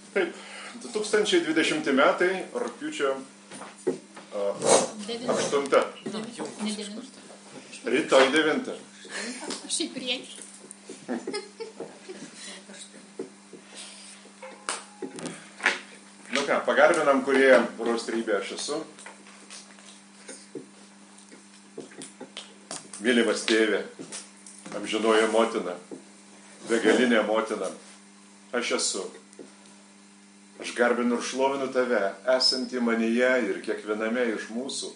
Taip, 2020 metai, rugpjūčio 8. Rytoj 9. Aš į priekį. Nu ką, pagarbinam, kurie rostrybė aš esu. Mylimas tėvė, amžinoji motina, begalinė motina, aš esu. Aš garbinu ir šlovinu tave, esantį manyje ir kiekviename iš mūsų.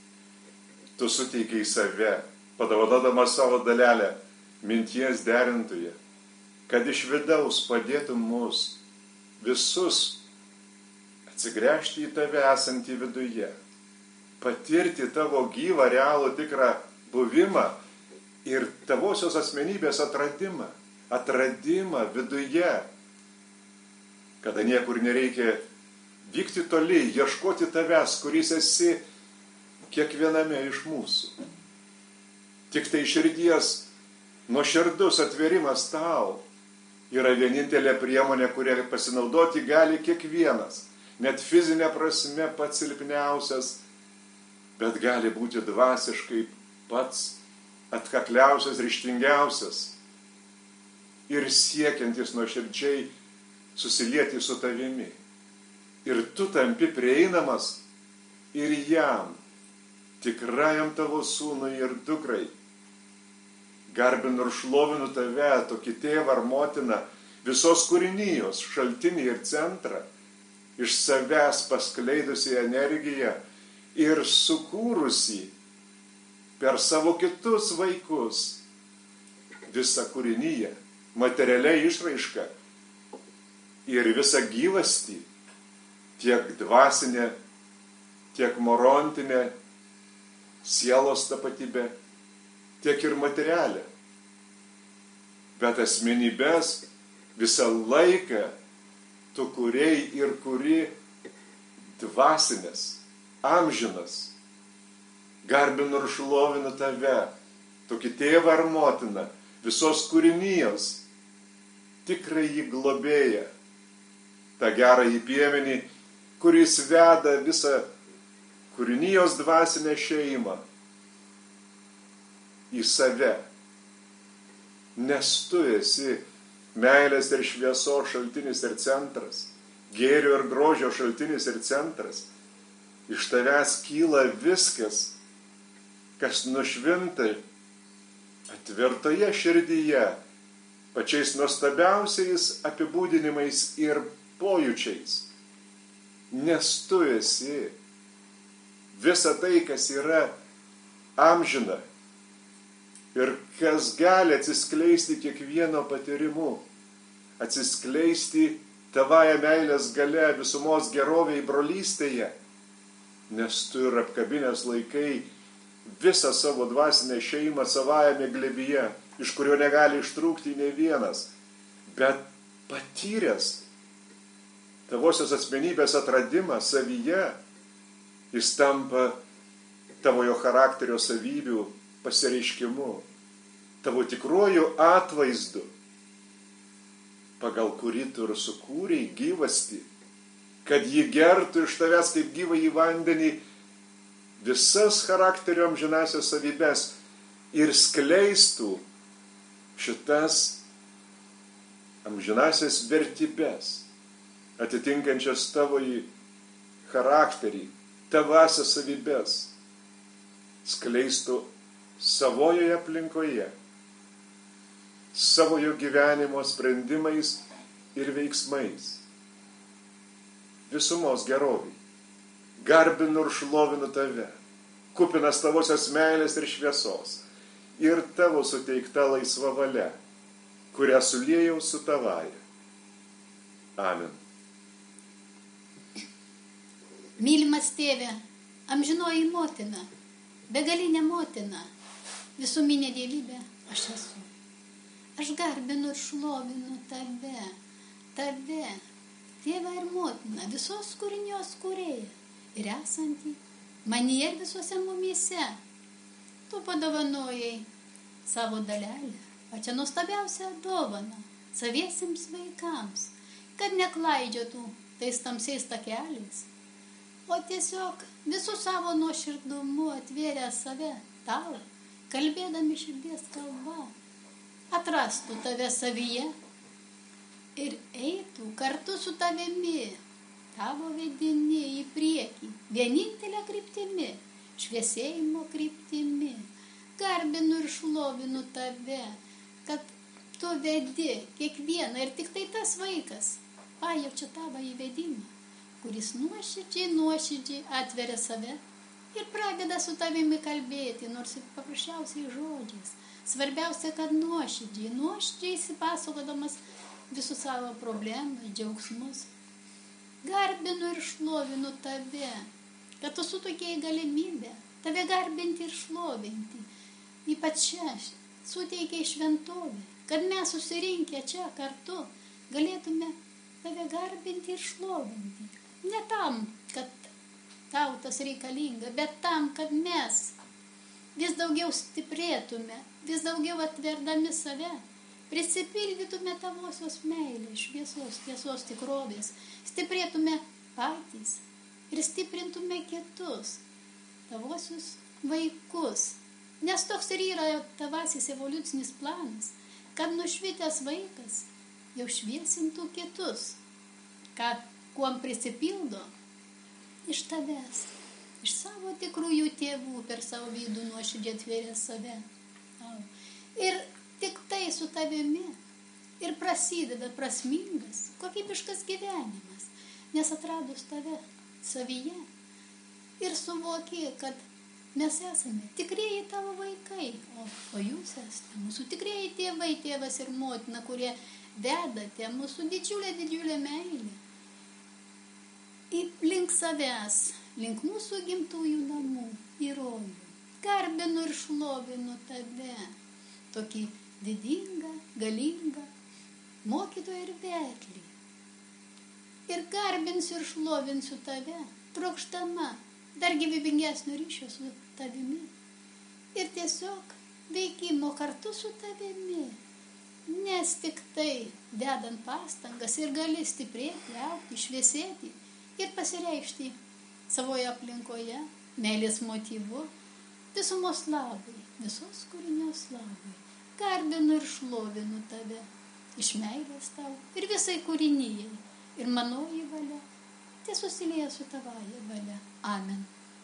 Tu suteikiai save, padovanodamas savo dalelę, minties derintoje, kad iš vidaus padėtum mus visus atsigręžti į tave esantį viduje, patirti tavo gyvą, realų, tikrą buvimą ir tavosios asmenybės atradimą viduje, kada niekur nereikia vykti toli, ieškoti tavęs, kuris esi kiekviename iš mūsų. Tik tai širdies nuoširdus atverimas tau yra vienintelė priemonė, kurią pasinaudoti gali kiekvienas, net fizinė prasme pats silpniausias, bet gali būti dvasiškai pats atkakliausias, ryžtingiausias ir siekiantis nuoširdžiai susilieti su tavimi. Ir tu tampi prieinamas ir jam, tikrajam tavo sūnui ir dukrai. Garbinu ir šlovinu tave, tokį tėvą ar motiną, visos kūrinijos šaltinį ir centrą, iš savęs paskleidusi energiją ir sukūrusi per savo kitus vaikus visą kūriniją, materialiai išraišką ir visą gyvastį, tiek dvasinę, tiek morontinę, sielos tapatybę, tiek ir materialę. Bet asmenybės visą laiką tu kuriai ir kuri dvasinės, amžinas. Garbinu ir šlovinu tave, tokį tėvą ar motiną, visos kūrinijos, tikrąjį globėją, tą gerąjį piemenį, kuris veda visą kūrinijos dvasinę šeimą į save. Nes tu esi meilės ir šviesos šaltinis ir centras, gėrio ir grožio šaltinis ir centras. Iš tavęs kyla viskas, kas nušvinta atvertoje širdyje, pačiais nuostabiausiais apibūdinimais ir pojūčiais. Nes tu esi visa tai, kas yra amžina ir kas gali atsiskleisti kiekvieno patyrimu, atsiskleisti tavąją meilės galia, visumos gerovėj, brolystėje, nes tu ir apkabinęs laikai visą savo dvasinę šeimą savajame glėbyje, iš kurio negali ištrūkti nei vienas, bet patyręs tavosios asmenybės atradimą savyje, jis tampa tavojo charakterio savybių pasireiškimu, tavo tikruoju atvaizdu, pagal kurį tu ir sukūrei gyvastį, kad jį gertų iš tavęs kaip gyvąjį vandenį visas charakterio amžinasias savybes ir skleistų šitas amžinasias vertybes, atitinkančias tavoji charakterį, tavasias savybes, skleistų savojoje aplinkoje, savojo gyvenimo sprendimais ir veiksmais, visumos gerovį. Garbinu ir šlovinu tave, kupinas tavosios meilės ir šviesos, ir tavo suteikta laisva valia, kurią suliejau su tavaja. Amen. Mylimas tėve, amžinoji motina, begalinė motina, visuminė dievybė, aš esu. Aš garbinu ir šlovinu tave, tėvą ir motiną, visos kūrinijos kūrėją ir esantį manyje ir visuose mumyse. Tu padovanojai savo dalelę, pačią nuostabiausią dovaną saviesiems vaikams, kad neklaidžiotų tais tamsiais takeliais, o tiesiog visų savo nuoširdumu atvėrę save tau, kalbėdami širdies kalba, atrastų tave savyje ir eitų kartu su tavimi, tavo vedini į priekį, vienintelę kryptimi, šviesėjimo kryptimi. Garbinu ir šlovinu tave, kad tu vedi kiekvieną ir tik tai tas vaikas pajaučia tavo įvedimą, kuris nuoširdžiai atveria save ir pradeda su tavimi kalbėti, nors ir paprasčiausiai žodžiais. Svarbiausia, kad nuoširdžiai įsipasakodamas visus savo problemas, džiaugsmus. Garbinu ir šlovinu tave, kad tu suteikei galimybę tave garbinti ir šlovinti. Ypač čia suteikei šventovę, kad mes susirinkę čia kartu galėtume tave garbinti ir šlovinti. Ne tam, kad tau tas reikalinga, bet tam, kad mes vis daugiau stiprėtume, vis daugiau atverdami save, prisipildytume tavosios meilės, šviesos, tiesos, tikrovės, stiprėtume patys ir stiprintume kitus, tavosius vaikus. Nes toks ir yra tavasis evoliucinis planas, kad nušvitęs vaikas jau šviesintų kitus, kuom prisipildo iš tavęs, iš savo tikrųjų tėvų per savo vidų nuoširdžiai atvėrė save. Ir tik tai su tavimi ir prasideda prasmingas, kokybiškas gyvenimas, nes atradus tave savyje ir suvoki, kad mes esame tikrieji tavo vaikai, o jūs esate mūsų tikrieji tėvai, tėvas ir motina, kurie vedate mūsų didžiulę meilę link savęs, link mūsų gimtųjų namų į rojų. Garbinu ir šlovinu tave, tokį didingą, galingą mokytoją ir vedlį. Ir garbinsiu ir šlovinsiu tave, trokštama dar gyvybingesnio ryšio su tavimi ir tiesiog veikimo kartu su tavimi, nes tik tai dedant pastangas ir gali stiprėti, augti, šviesėti ir pasireikšti savoje aplinkoje, meilės motyvu, visumos labui, visos kūrinios labui. Garbinu ir šlovinu tave, iš meilės tau ir visai kūrinijai, ir manoji valia susilieja su tavaja valia. Amen.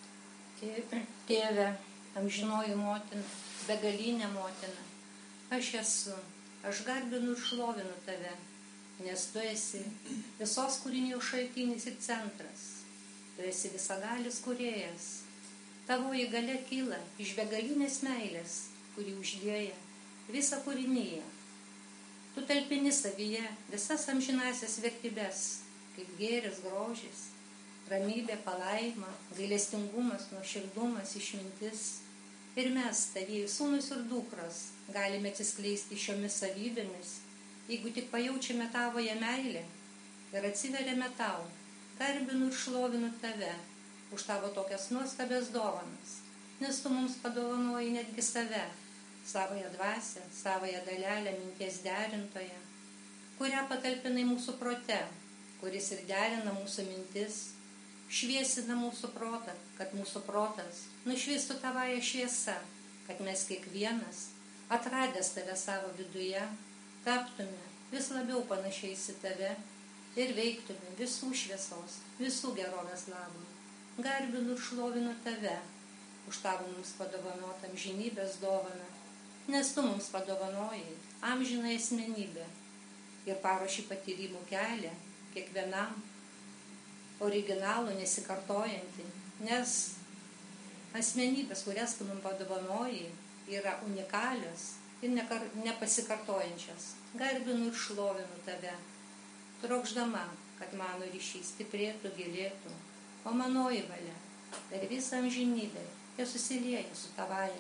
Tėve, amžinoji motina, begalinė motina, aš esu, aš garbinu ir šlovinu tave, nes tu esi visos kūrinijos šaltinis ir centras, tu esi visagalis kūrėjas, tavoji galia kyla iš begalinės meilės, kuri uždėja visą kūriniją. Tu talpini savyje visas amžinasias vertybes, kaip gėris, grožis, ramybė, palaima, gailestingumas, nuoširdumas, išmintis. Ir mes, tavieji sūnus ir dukros, galime atsiskleisti šiomis savybėmis, jeigu tik pajaučiame tavoje meilę ir atsiveriame tau. Garbinu ir šlovinu tave už tavo tokias nuostabias dovanas, nes tu mums padovanoji netgi save, savąją dvasią, savąją dalelę, minties derintoją, kurią patalpinai mūsų prote, kuris ir derina mūsų mintis, šviesina mūsų protą, kad mūsų protas nušvistų tavąją šviesą, kad mes kiekvienas, atradęs tave savo viduje, taptume vis labiau panašiais į tave ir veiktume visų šviesos, visų gerovės labui. Garbinu ir šlovinu tave už tavo mums padovanotą amžinybės dovaną, nes tu mums padovanojai amžiną asmenybę ir paruoši patyrimų kelią kiekvienam originalų, nesikartojantį, nes asmenybės, kurias tu mums padovanojai, yra unikalios ir nepasikartojančios. Garbinu ir šlovinu tave, trokšdama, kad mano ryšys stiprėtų, gilėtų, o manoji valia per visą amžinybę susilieja su tavaja.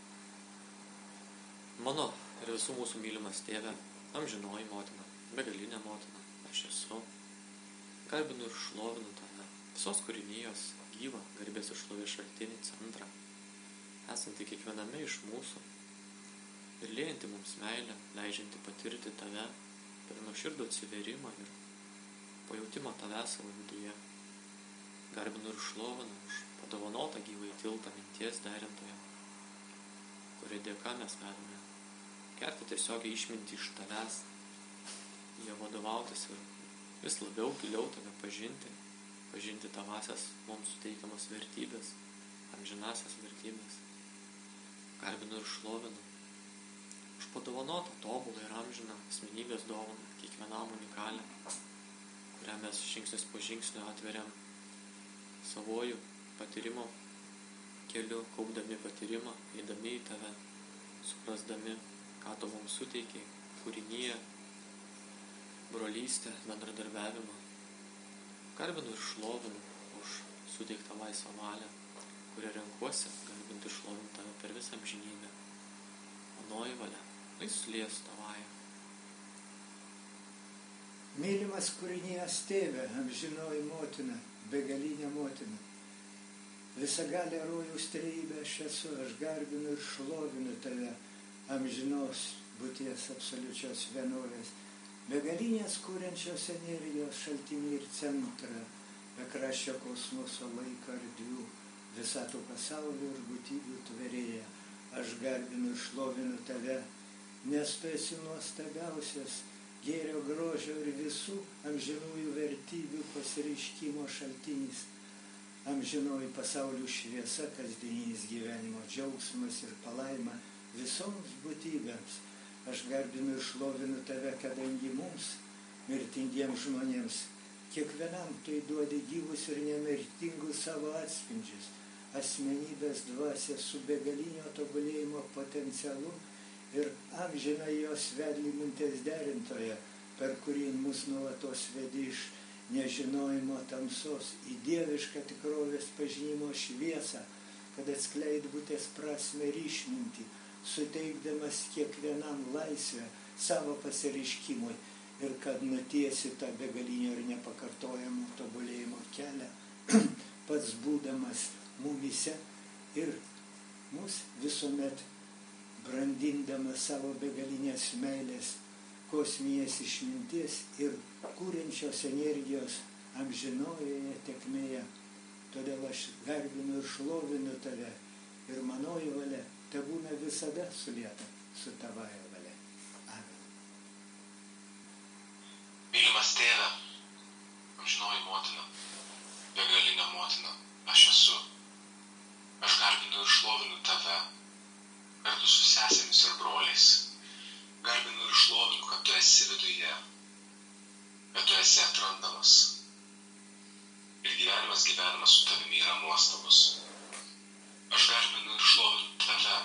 Mano ir visų mūsų mylimas tėve, amžinoji motina, begalinė motina, aš esu. Garbinu ir šlovinu tave, visos kūrinijos gyvą garbės ir šlovės šaltinį centrą, esantį kiekviename iš mūsų ir liejanti mums meilę, leidžianti patirti tave per nuoširdų atsiverimą ir pajautimą tavęs savo viduje. Garbinu ir šlovinu už padovanotą gyvąjį tiltą minties derintoje, kurio dėka mes galime gerti tiesiogiai išmintį iš tavęs, jie vadovautis ir vis labiau giliau tave pažinti tavasias mums suteikiamas vertybės, amžinasias vertybės. Garbinu ir šlovinu už padovanotą tobulą ir amžiną asmenybės dovaną, kiekvienam unikalią, kurią mes žingsnis po žingsnio atveriam savojų patyrimo keliu, kaupdami patyrimą, eidami į tave, suprasdami, ką tu mums suteikiai, kūrinyje, brolystę, bendradarbiavimą. Garbinu ir šlovinu už suteiktą laisvą valią, kurią renkuosi garbinti ir šlovinti tave per visą amžinybę. Manoji valia, lai susilies tavąją. Mylimas kūrinijos tėve, amžinoji motina, begalinė motina, visagalė rojaus trejybė aš esu, aš garbinu ir šlovinu tave, amžinos būties absoliučios vienovės, begalinės kūrenčios energijos šaltinį ir centrą, bekraščio kosmoso laiko erdvių, visatų pasaulio ir būtybių tverėja. Aš garbinu ir šlovinu tave, nes tu esi nuostabiausias gėrio, grožio ir visų amžinųjų vertybių pasireiškimo šaltinis, amžinoji pasaulių šviesa, kasdieninis gyvenimo džiaugsmas ir palaima visoms būtybėms. Aš garbinu ir šlovinu tave, kadangi mums, mirtingiems žmonėms, kiekvienam tai duodi gyvus ir nemirtingus savo atspindžius, asmenybės dvasia su begalinio tobulėjimo potencialu ir amžina jos vedlį minties derintoje, per kurį mus nuolatos vedi iš nežinojimo tamsos į dievišką tikrovės pažinimo šviesą, kad atskleid būties prasmę ir išmintį, suteikdamas kiekvienam laisvę savo pasireiškimui ir kad nutiesi tą begalinio ir nepakartojamo tobulėjimo kelią, pats būdamas mumyse ir mus visuomet brandindamas savo begalinės meilės, kosminės išminties ir kūrenčios energijos amžinojoje tekmėje. Todėl aš garbinu ir šlovinu tave ir manoji valia tebūna visada sulieta su tavąja valia. Amen. Mylimas tėve, amžinoji motina, begalinė motina, aš esu. Aš garbinu ir šlovinu tave kartu su sesėmis ir broliais. Garbinu ir šlovinu, kad tu esi viduje, kad tu esi atrandamas. Ir gyvenimas su tavimi yra nuostabus. Aš garbinu ir šlovinu tave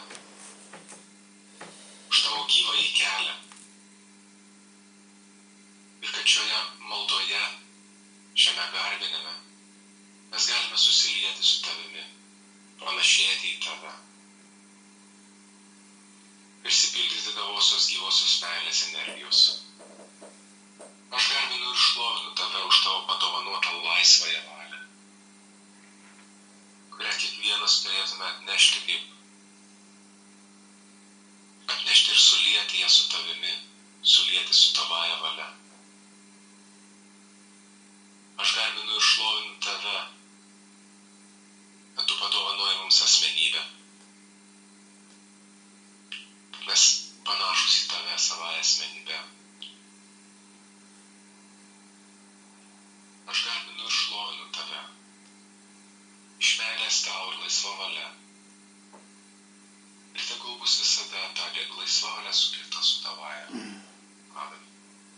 už tavo gyvąjį kelią. Ir kad šioje maldoje, šiame garbinime, mes galime susilieti su tavimi, panašėti į tave. Išsipildyti tavosios gyvosios meilės energijos. Aš garbinu ir šlovinu tave už tavo padovanotą laisvąją valią, kurią kiekvienas turėtume atnešti ir sulieti ją su tavimi, sulieti su tavąja valia. Aš garbinu ir šlovinu tave, kad tu padovanoji mums asmenybę. Mes panašus į tave savąją asmenybę. Aš garbinu ir šlovinu tave, iš meilės tau ir laisva valia. Ir tegul bus visada ta laisva valia sukieta su tavąja. Amen.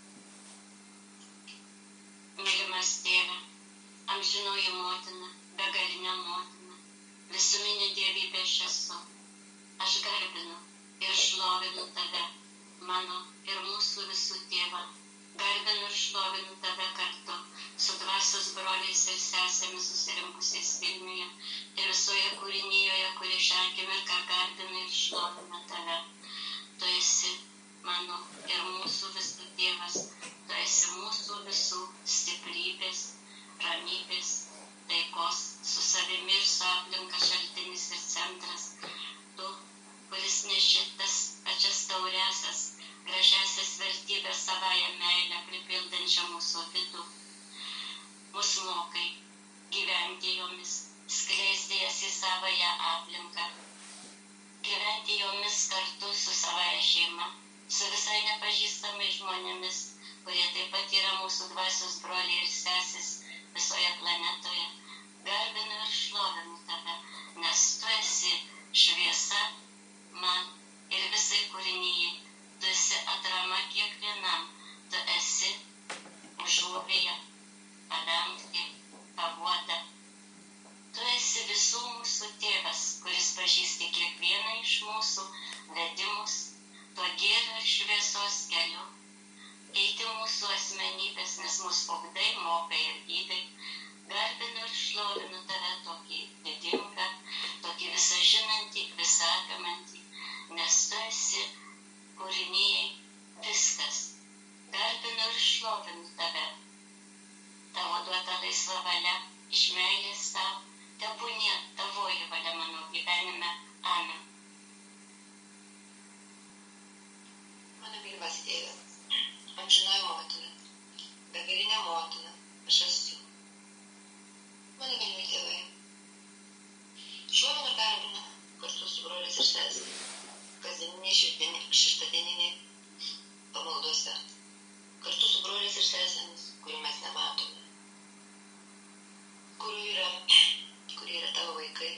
Mylimas tėve, amžinoji motina, begalinė motina, visuminė dievybė aš esu. Aš garbinu ir šlovinu tave, mano ir mūsų visų tėvą. Garbinu ir šlovinu tave kartu su dvasios broliais ir sesėmis susirinkusiais Vilniuje ir visoje kūrinijoje, kuri šią akimirką garbina ir šlovina tave. Tu esi mano ir mūsų visų tėvas, tu esi mūsų visų stiprybės, ramybės, taikos, su savimi ir su aplinka šaltinis ir centras. Tu, kuris neši tas pačias tauriasias, gražiasias vertybės savąją meilę pripildančią mūsų vidų. mokai gyventi jomis, skleisti jas į savąją aplinką, gyventi jomis kartu su savaja šeima, su visai nepažįstamais žmonėmis, kurie taip pat yra mūsų dvasios broliai ir sesis visoje planetoje. Garbinu ir šlovinu tave, nes tu esi šviesa man ir visai kūrinijai. Tu esi atrama kiekvienam, tu esi užuovėja, padangtė, paguoda. Tu esi visų mūsų tėvas, kuris pažįsti kiekvieną iš mūsų vedimus tuo gėrio ir šviesos keliu. Eiti mūsų asmenybės, nes mūsų ugdai, mokai ir gydai. Garbinu ir šlovinu tave tokį didingą, tokį visažinantį, visapimantį, nes tu esi kūrinijai viskas. Garbinu ir šlovinu tave. Tavo duota laisva valia, iš meilės tau, tebūnie tavoji valia mano gyvenime. Amen. Mano mylimas tėve, amžinoji motina, begalinė motina, aš esu. Mano mylimi tėvai, šlovinu ir garbinu kartu su broliais ir sesėmis, kasdieniniai šeštadieniniai pamaldose, kartu su broliais ir sesėmis, kurių mes nematome, kurie yra tavo vaikai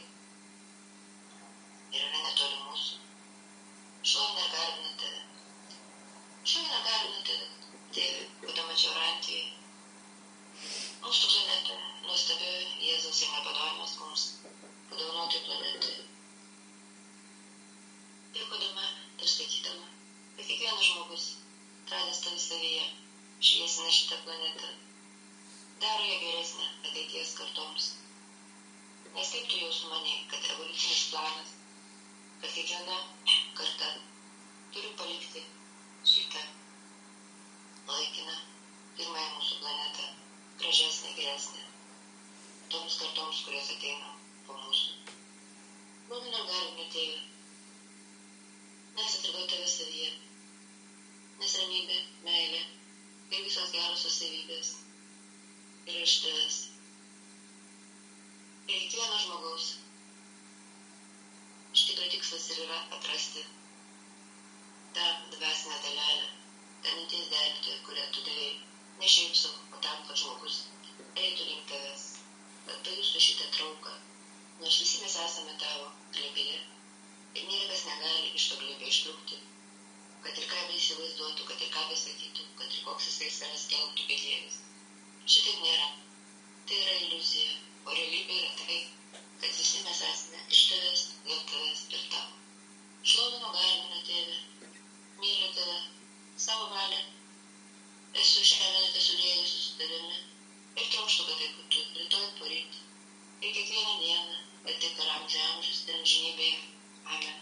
ir yra netoli mūsų. Šlovinu ir garbinu tave. Šlovinu ir garbinu tave, tėve, būdama čia Orantijoje, mūsų planetoje, nuostabioje Jėzaus ir nepadorimas mums padovanoti planetai. Dėkodama ir skaitydama, kad kiekvienas žmogus, atradęs tave savyje, šviesina šitą planetą, daro ją geresnę ateities kartoms. Nes kaip tu jau sumanei, kad evoliucinis planas, kad kiekviena karta turi palikti šitą laikiną pirmąją mūsų planetą, gražesnę, geresnę, toms kartoms, kurios ateina po mūsų. Šlovinu ir garbinu tėve, nes atradau tave savyje, nes ramybė, meilė ir visos gerosios savybės yra iš tavęs. Ir kiekvieno žmogaus iš tikro tikslas ir yra atrasti tą dvasinę dalelę, tą minties deltį, kurią tu davei, ne šiaip sau, o tam, kad žmogus eitų link tavęs, kad pajustų šitą trauką, nors visi mes esame tavo glėbyje ir niekas negali iš to glėbio ištrūkti, kad ir ką įsivaizduotų, kad ir ką besakytų, kad ir koks jisai savęs skelbtų bedievis. Šitaip nėra. Tai yra iliuzija, o realybė yra tai, kad visi mes esame iš tavęs, dėl tavęs ir tavo. Šlovinu, garbinu tėve, myliu tave, savo valią, esu šią minutę suliejusi su tavimi ir trokštu, kad tai būtų rytoj poryt ir kiekvieną dieną ir taip per amžius ir amžinybėje. Amen.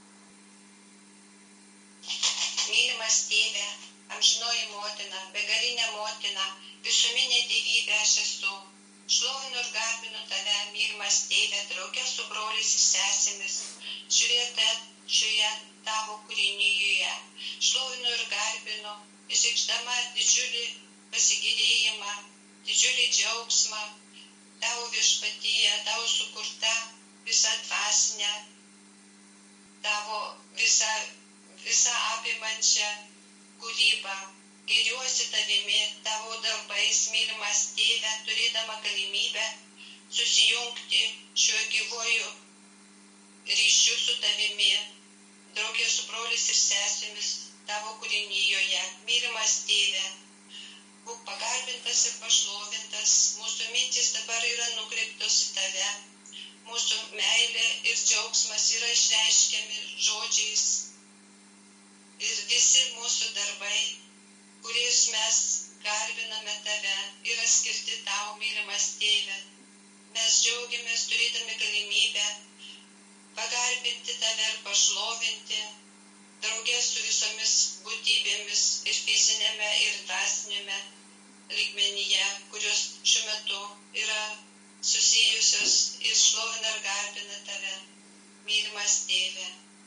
Mylimas tėve, amžinoji motina, begalinė motina, visuminė tėvybė aš esu. Šlovinu ir garbinu tave, mylimas tėve, drauge su broliais ir sesėmis, šioje tavo kūrinijoje. Šlovinu ir garbinu, išreikšdama didžiulį pasigėrėjimą, didžiulį džiaugsmą, tavo viešpatyje, tavo sukurta visa dvasinė, tavo visa apimančią kūrybą. Gėriuosi tavimi, tavo darbais, mylimas tėve, turėdama galimybę susijungti šiuo gyvuoju ryšiu su tavimi, draugė su broliais ir sesėmis tavo kūrinijoje. Mylimas tėve, būk pagarbintas ir pašlovintas, mūsų mintis dabar yra nukreiptos į tave, mūsų meilė ir džiaugsmas yra išreiškiami žodžiais ir visi mūsų darbai, kuriais mes garbiname tave, yra skirti tau, mylimas tėve. Mes džiaugiamės turėdami galimybę pagarbinti tave ir pašlovinti, draugė su visomis būtybėmis ir fizinėme ir dvasinėme lygmenyje, kurios šiuo metu yra susijusios ir šlovina ir garbina tave, mylimas tėve.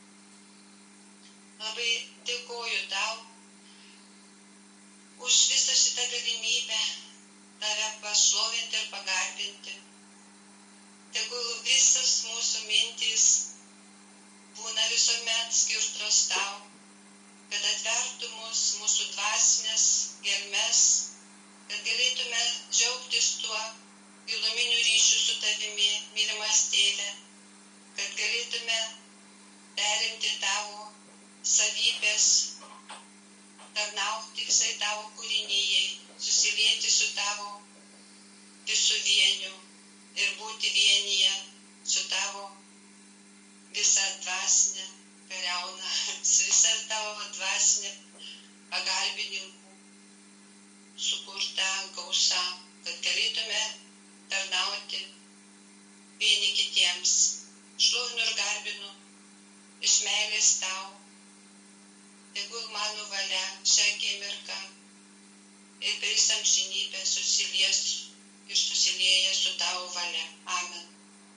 Labai dėkoju tau už visą šitą galimybę tave pašlovinti ir nustebinti. Tegul visas mūsų mintys būna visuomet skirtos tau, kad atvertų mūsų dvasinės gelmes, kad galėtume džiaugtis tuo giluminiu ryšiu su tavimi, mylimas tėve, kad galėtume perimti tavo savybės, tarnauti visai tavo kūrinijai, susilieti su tavo visų vieniu ir būti vienyje su tavo visą dvasinę kariauną, su visą tavo dvasinę pagalbininkų sukurtą gausą, kad galėtume tarnauti vieni kitiems. Šlovinu ir garbinu iš meilės tau. Tegul mano valia šią akimirką ir per visą amžinybę susilies ir susilieja su tavo valia. Amen.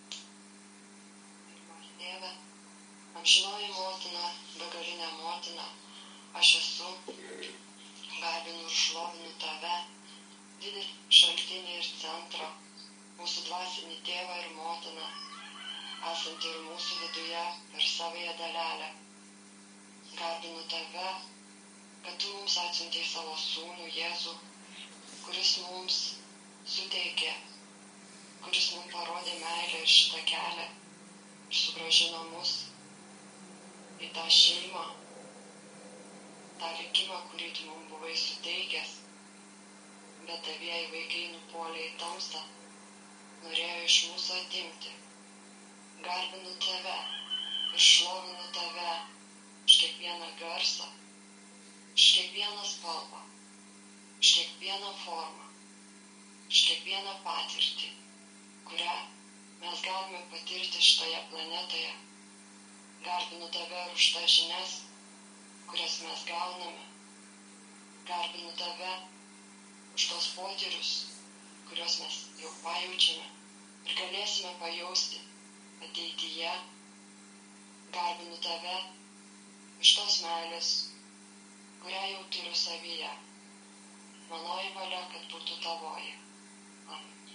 Tėve, amžinoji motina, begalinė motina, aš esu, garbinu ir šlovinu tave, didelį šaltinį ir centrą, mūsų dvasinį tėvą ir motiną, esantį ir mūsų viduje per savąją dalelę. Garbinu tave, kad tu mums atsiuntei savo sūnų Jėzų, kuris mums suteikė, kuris mums parodė meilę ir šitą kelią ir sugrąžino mus į tą šeimą, tą likimą, kurį tu mums buvai suteikęs, bet tavieji vaikai nupuolė į tamsą, norėjo iš mūsų atimti. Garbinu tave ir šlovinu tave už kiekvieną garsą, už kiekvieną spalvą, už kiekvieną formą, už kiekvieną patirtį, kurią mes galime patirti šitoje planetoje. Garbinu tave ir už tas žinias, kurias mes gauname. Garbinu tave už tos potyrius, kuriuos mes jau pajaučiame ir galėsime pajausti ateityje. Garbinu tave iš tos meilės, kurią jau turiu savyje. Manoji valia, kad būtų tavoji. Amen.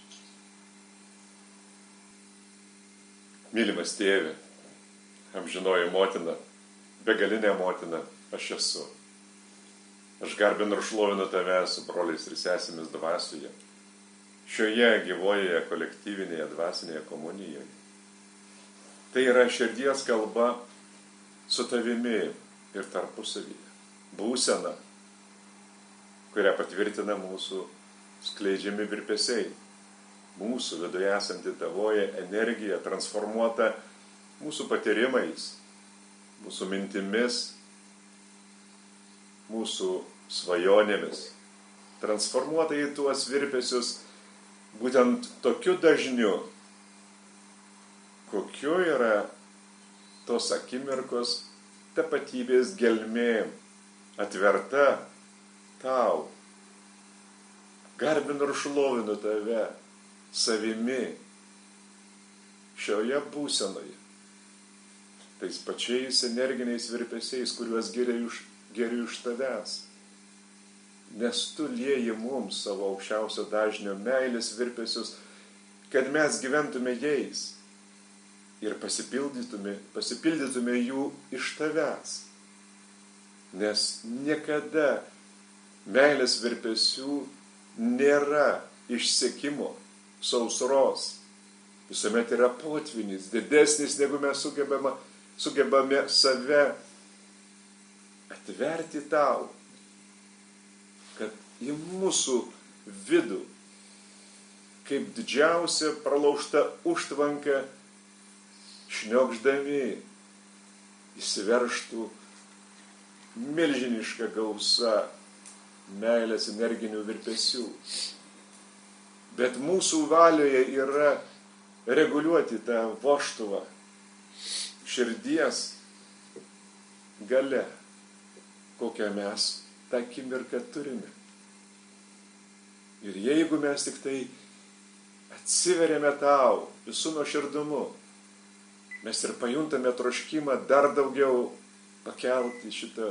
Mylimas tėve, amžinoji motina, begalinė motina, aš esu. Aš garbinu ir šlovinu tave su broliais ir sesėmis dvasioje, šioje gyvoje kolektyvinėje dvasinėje komunijoje. Tai yra širdies kalba su tavimi ir tarpusavyje. Būsena, kurią patvirtina mūsų skleidžiami virpesiai. Mūsų viduje esanti tavoji energija transformuota mūsų patyrimais, mūsų mintimis, mūsų svajonėmis. Transformuota į tuos virpesius būtent tokiu dažniu, kokiu yra tos akimirkos tapatybės gelmė atverta tau. Garbinu ir šlovinu tave savimi šioje būsenoje, tais pačiais energiniais virpesiais, kuriuos geriu iš tavęs. Nes tu lieji mums savo aukščiausio dažnio meilės virpesius, kad mes gyventume jais ir pasipildytume jų iš tavęs. Nes niekada meilės virpesių nėra išsekimo, sausros. Visuomet yra potvynis, didesnis, negu mes sugebame save atverti tau, kad į mūsų vidų, kaip didžiausia pralaužta užtvanka, šniokšdami įsiverštų milžiniška gausa meilės energinių virpesių. Bet mūsų valioje yra reguliuoti tą vožtuvą širdies galia, kokią mes tą akimirką turime. Ir jeigu mes tik tai atsiveriame tau visų nuoširdumu, mes ir pajuntame troškimą dar daugiau pakelti šitą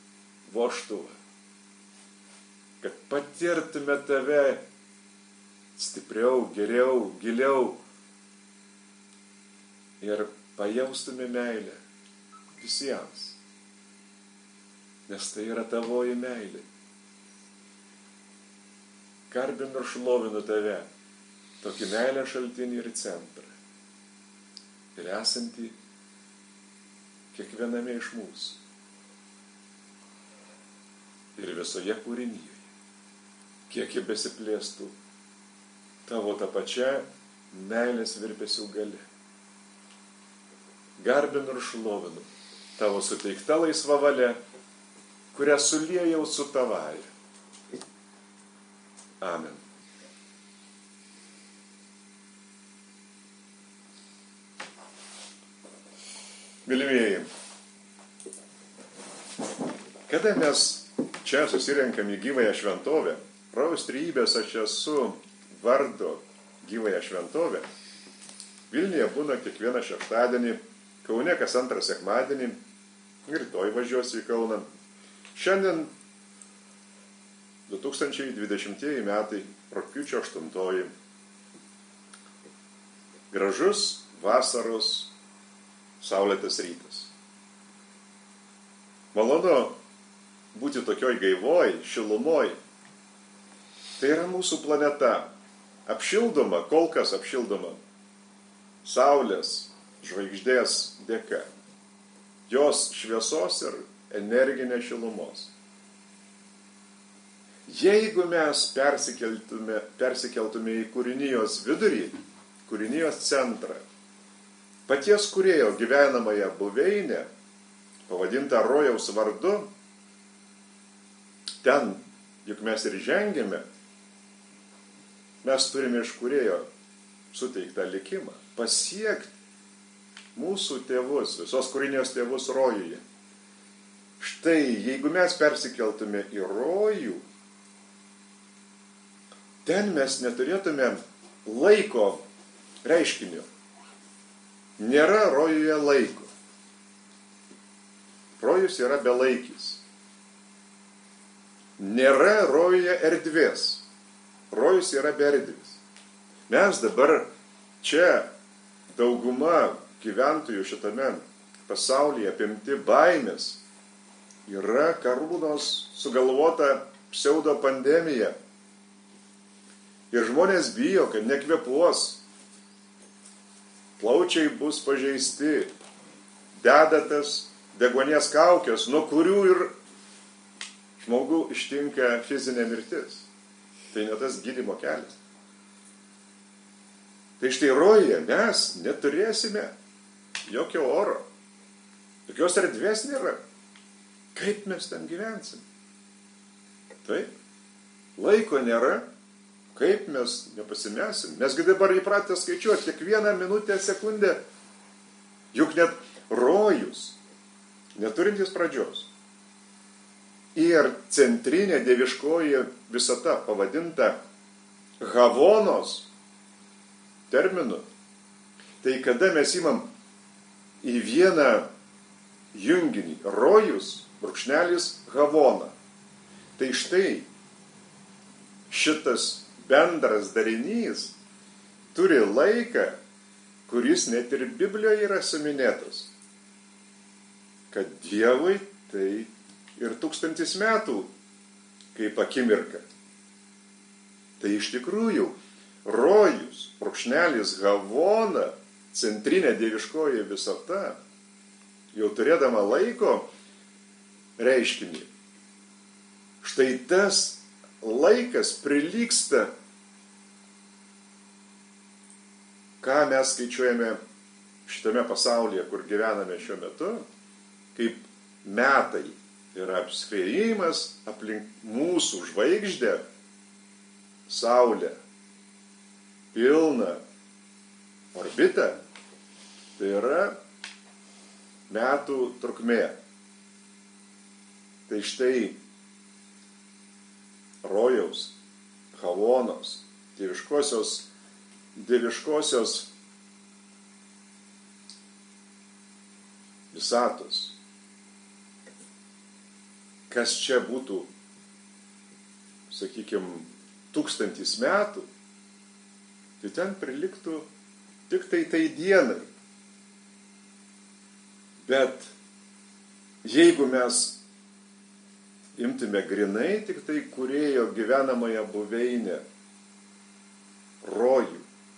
vožtuvą, kad patirtume tave stipriau, geriau, giliau ir pajaustume meilę visiems, nes tai yra tavoji meilė. Garbinu ir šlovinu tave, tokį meilę šaltinį ir centrą, ir esantį kiekviename iš mūsų ir visoje kūrinyje, kiek jie besiplėstų tavo tą pačią meilės virpesių gali. Garbinu ir šlovinu tavo suteikta laisva valia, kurią suliejau su tavąja. Amen. Mylimieji, kada mes čia susirenkam į gyvąją šventovę, rojaus trejybės aš esu vardo gyvąją šventovę, Vilniuje būna kiekvieną šeštadienį, Kaune kas antrą sekmadienį, rytoj važiuosiu į Kauną. Šiandien 2020 metai, rugpjūčio 8. Gražus vasaros saulėtas rytas. Malonu būti tokioj gaivoj, šilumoj. Tai yra mūsų planeta. Apšildoma, kol kas apšildoma saulės, žvaigždės dėka. Jos šviesos ir energinės šilumos. Jeigu mes persikeltume į kūrinijos vidurį, kūrinijos centrą, paties kūrėjo gyvenamąją buveinę, pavadintą rojaus vardu, ten, juk mes ir žengėme, mes turime iš kūrėjo suteiktą likimą, pasiekti mūsų tėvus, visos kūrinijos tėvus rojuje. Štai, jeigu mes persikeltume į rojų, ten mes neturėtume laiko reiškinio. Nėra rojuje laiko. Rojus yra belaikis. Nėra rojuje erdvės. Rojus yra beerdvis. Mes dabar čia dauguma gyventojų šitame pasaulyje apimti baimės. Yra karūnos sugalvota pseudo pandemija. Ir žmonės bijo, kad nekvėpuos. Plaučiai bus pažeisti. Dedatas deguonies kaukės, nuo kurių ir žmogų ištinka fizinė mirtis. Tai ne tas gydymo kelias. Tai štai rojuje mes neturėsime jokio oro. Jokios erdvės nėra. Kaip mes ten gyvensim? Taip, laiko nėra. Kaip mes nepasimesim? Mesgi dabar įpratę skaičiuoti kiekvieną minutę, sekundę. Juk net rojus, neturintis pradžios. Ir centrinė dieviškoji visata, pavadinta Havonos terminu. Tai kada mes imam į vieną junginį rojus, brūkšnelis Havona. Tai štai šitas bendras darinys turi laiką, kuris net ir Biblijoje yra suminėtas. Kad Dievui tai ir 1000 metų kaip akimirka. Tai iš tikrųjų rojus, brūkšnelis Havona, centrinė dieviškoji visata, jau turėdama laiko reiškinį. Štai tas laikas prilygsta, ką mes skaičiuojame šitame pasaulyje, kur gyvename šiuo metu, kaip metai yra apskriejimas aplink mūsų žvaigždę, Saulę, pilną orbitą, tai yra metų trukmė. Tai štai rojaus, Havonos, dieviškosios visatos. Kas čia būtų, sakykime, 1000 metų, tai ten priliktų tik tai dienai. Bet jeigu mes imtume grinai tik tai kūrėjo gyvenamąją buveinę, rojų,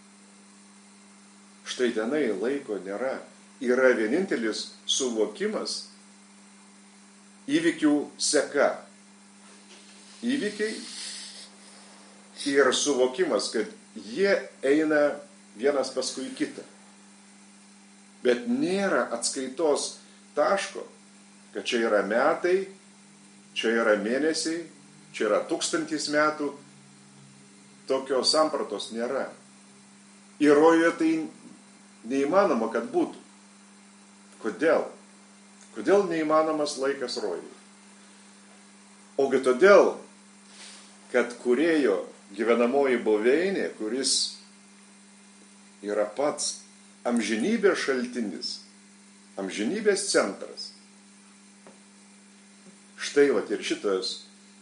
štai tenai laiko nėra. Yra vienintelis suvokimas, įvykių seka. Įvykiai ir suvokimas, kad jie eina vienas paskui kitą. Bet nėra atskaitos taško, kad čia yra metai, čia yra mėnesiai, čia yra 1000 metų. Tokios sampratos nėra. Ir rojuje tai neįmanoma, kad būtų. Kodėl? Kodėl neįmanomas laikas rojuje? Ogi todėl, kad kūrėjo gyvenamoji buveinė, kuris yra pats amžinybės šaltinis, amžinybės centras. Štai vat ir šitas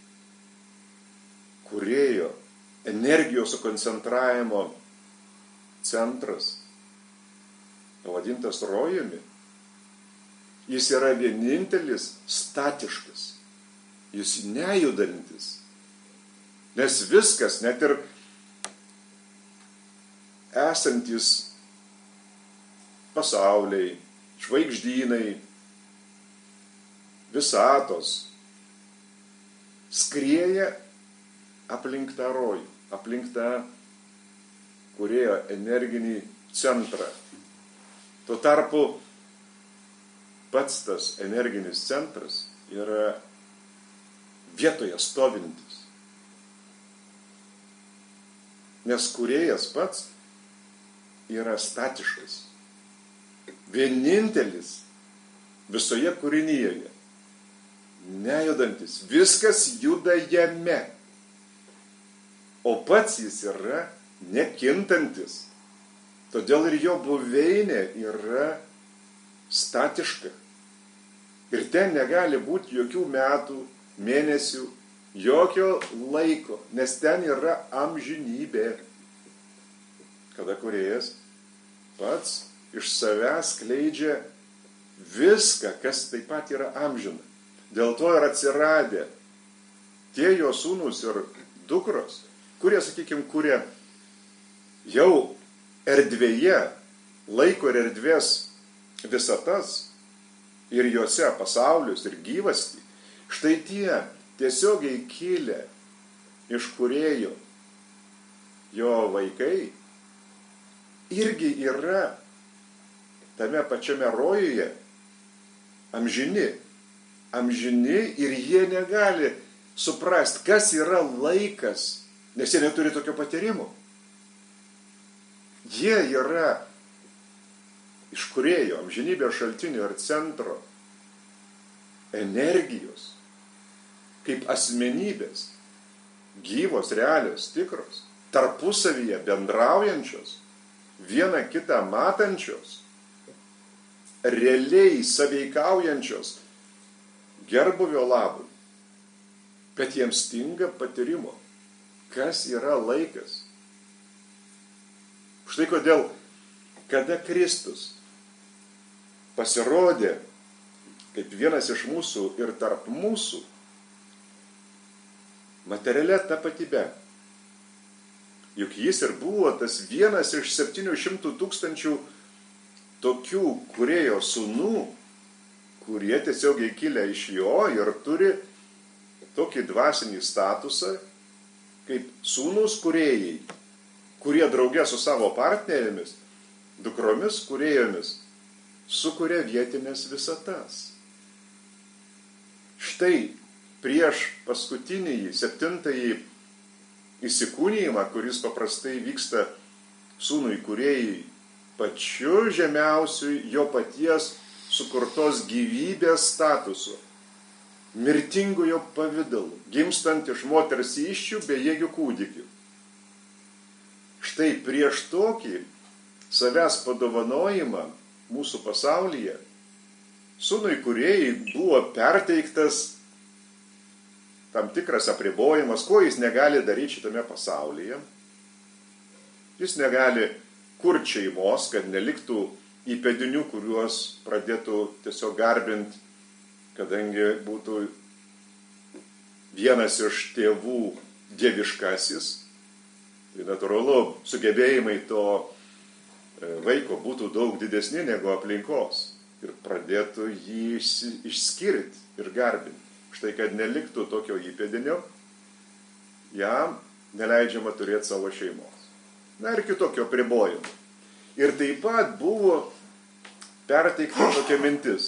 kūrėjo energijos sukoncentravimo centras, vadintas rojumi, jis yra vienintelis statiškas, jis nejudantis. Nes viskas, net ir esantis pasauliai, žvaigždynai, visatos, skrieja aplink tą rojų, aplink tą kūrėjo energinį centrą. Tuo tarpu pats tas energinis centras yra vietoje stovintis. Nes kūrėjas pats yra statiškas. Vienintelis visoje kūrinyje. Nejudantis. Viskas juda jame. O pats jis yra nekintantis. Todėl ir jo buveinė yra statiška. Ir ten negali būti jokių metų, mėnesių, jokio laiko, nes ten yra amžinybė. Kada kūrėjas pats iš savęs skleidžia viską, kas taip pat yra amžina. Dėl to ir atsiradę tie jo sūnūs ir dukros, kurie, sakykime, kurie jau erdvėje, laiko ir erdvės visatas ir juose pasaulius ir gyvastį, štai tie tiesiogiai kilę iš kūrėjo jo vaikai irgi yra tame pačiame rojuje amžini. Amžini ir jie negali suprasti, kas yra laikas, nes jie neturi tokio patyrimo. Jie yra iš kūrėjo, amžinybės šaltinio ir centro energijos, kaip asmenybės, gyvos, realios, tikros, tarpusavyje bendraujančios, vieną kitą matančios, realiai saveikaujančios gerbūvio labui. Bet jiems stinga patyrimo, kas yra laikas. Štai kodėl, kada Kristus pasirodė kaip vienas iš mūsų ir tarp mūsų, materialia tapatybe. Juk jis ir buvo tas vienas iš 700 000 tokių kūrėjo sūnų, kurie tiesiogiai kilę iš jo ir turi tokį dvasinį statusą, kaip sūnūs kūrėjai, kurie draugė su savo partnerėmis, dukromis kūrėjomis, sukuria vietinės visatas. Štai prieš paskutinįjį 7. įsikūnijimą, kuris paprastai vyksta sūnui kūrėjai pačiu žemiausiu jo paties sukurtos gyvybės statusu, mirtingojo pavidalu, gimstant iš moters įsčių bejėgių kūdikių. Štai prieš tokį savęs padovanojimą mūsų pasaulyje sūnui kūrėjai buvo perteiktas tam tikras apribojimas, ko jis negali daryti šitame pasaulyje. Jis negali kurti šeimos, kad neliktų įpėdinių, kuriuos pradėtų tiesiog garbinti, kadangi būtų vienas iš tėvų dieviškasis. Tai natūralu, sugebėjimai to vaiko būtų daug didesni negu aplinkos ir pradėtų jį išskirti ir garbinti. Štai, kad neliktų tokio įpėdinio, jam neleidžiama turėti savo šeimos. Na ir kitokio apribojimo. Ir taip pat buvo perteikta tokia mintis.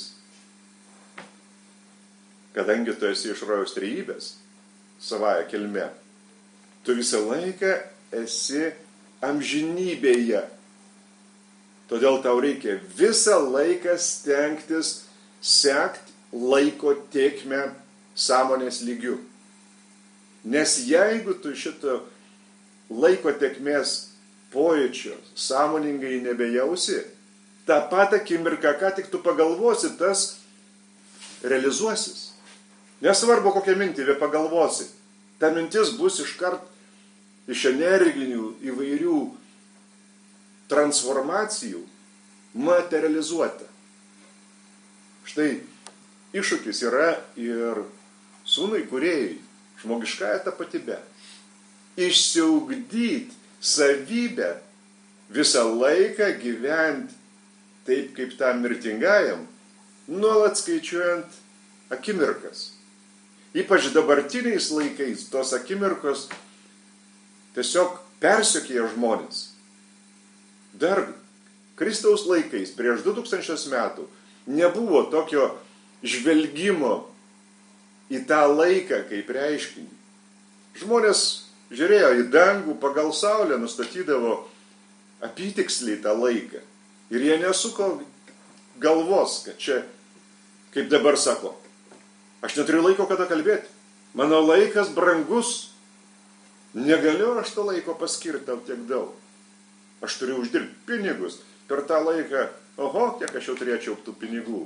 Kadangi tu esi iš rojaus trejybės, savąją kilme, tu visą laiką esi amžinybėje. Todėl tau reikia visą laiką stengtis sekti laiko tėkmę sąmonės lygiu. Nes jeigu tu šito laiko tėkmės pojūčio sąmoningai nebejausi, tą patą akimirką, ką tik tu pagalvosi, tas realizuosis. Nesvarbu, kokią mintį pagalvosi. Ta mintis bus iškart iš energinių įvairių transformacijų materializuota. Štai iššūkis yra ir sūnui kūrėjui, žmogiškąją tapatybę. Išsiugdyti savybę visą laiką gyventi taip, kaip tam mirtingajam, nuolat skaičiuojant akimirkas. Ypač dabartiniais laikais tos akimirkos tiesiog persekioja žmonės. Dar Kristaus laikais, prieš 2000 metų, nebuvo tokio žvelgimo į tą laiką kaip reiškinį. Žmonės žiūrėjo į dangų, pagal saulę nustatydavo apytiksliai tą laiką. Ir jie nesuko galvos, kad čia, kaip dabar sako, aš neturiu laiko kada kalbėti. Mano laikas brangus. Negaliu aš to laiko paskirti tau tiek daug. Aš turiu uždirbti pinigus. Per tą laiką, kiek aš jau turėčiau tų pinigų.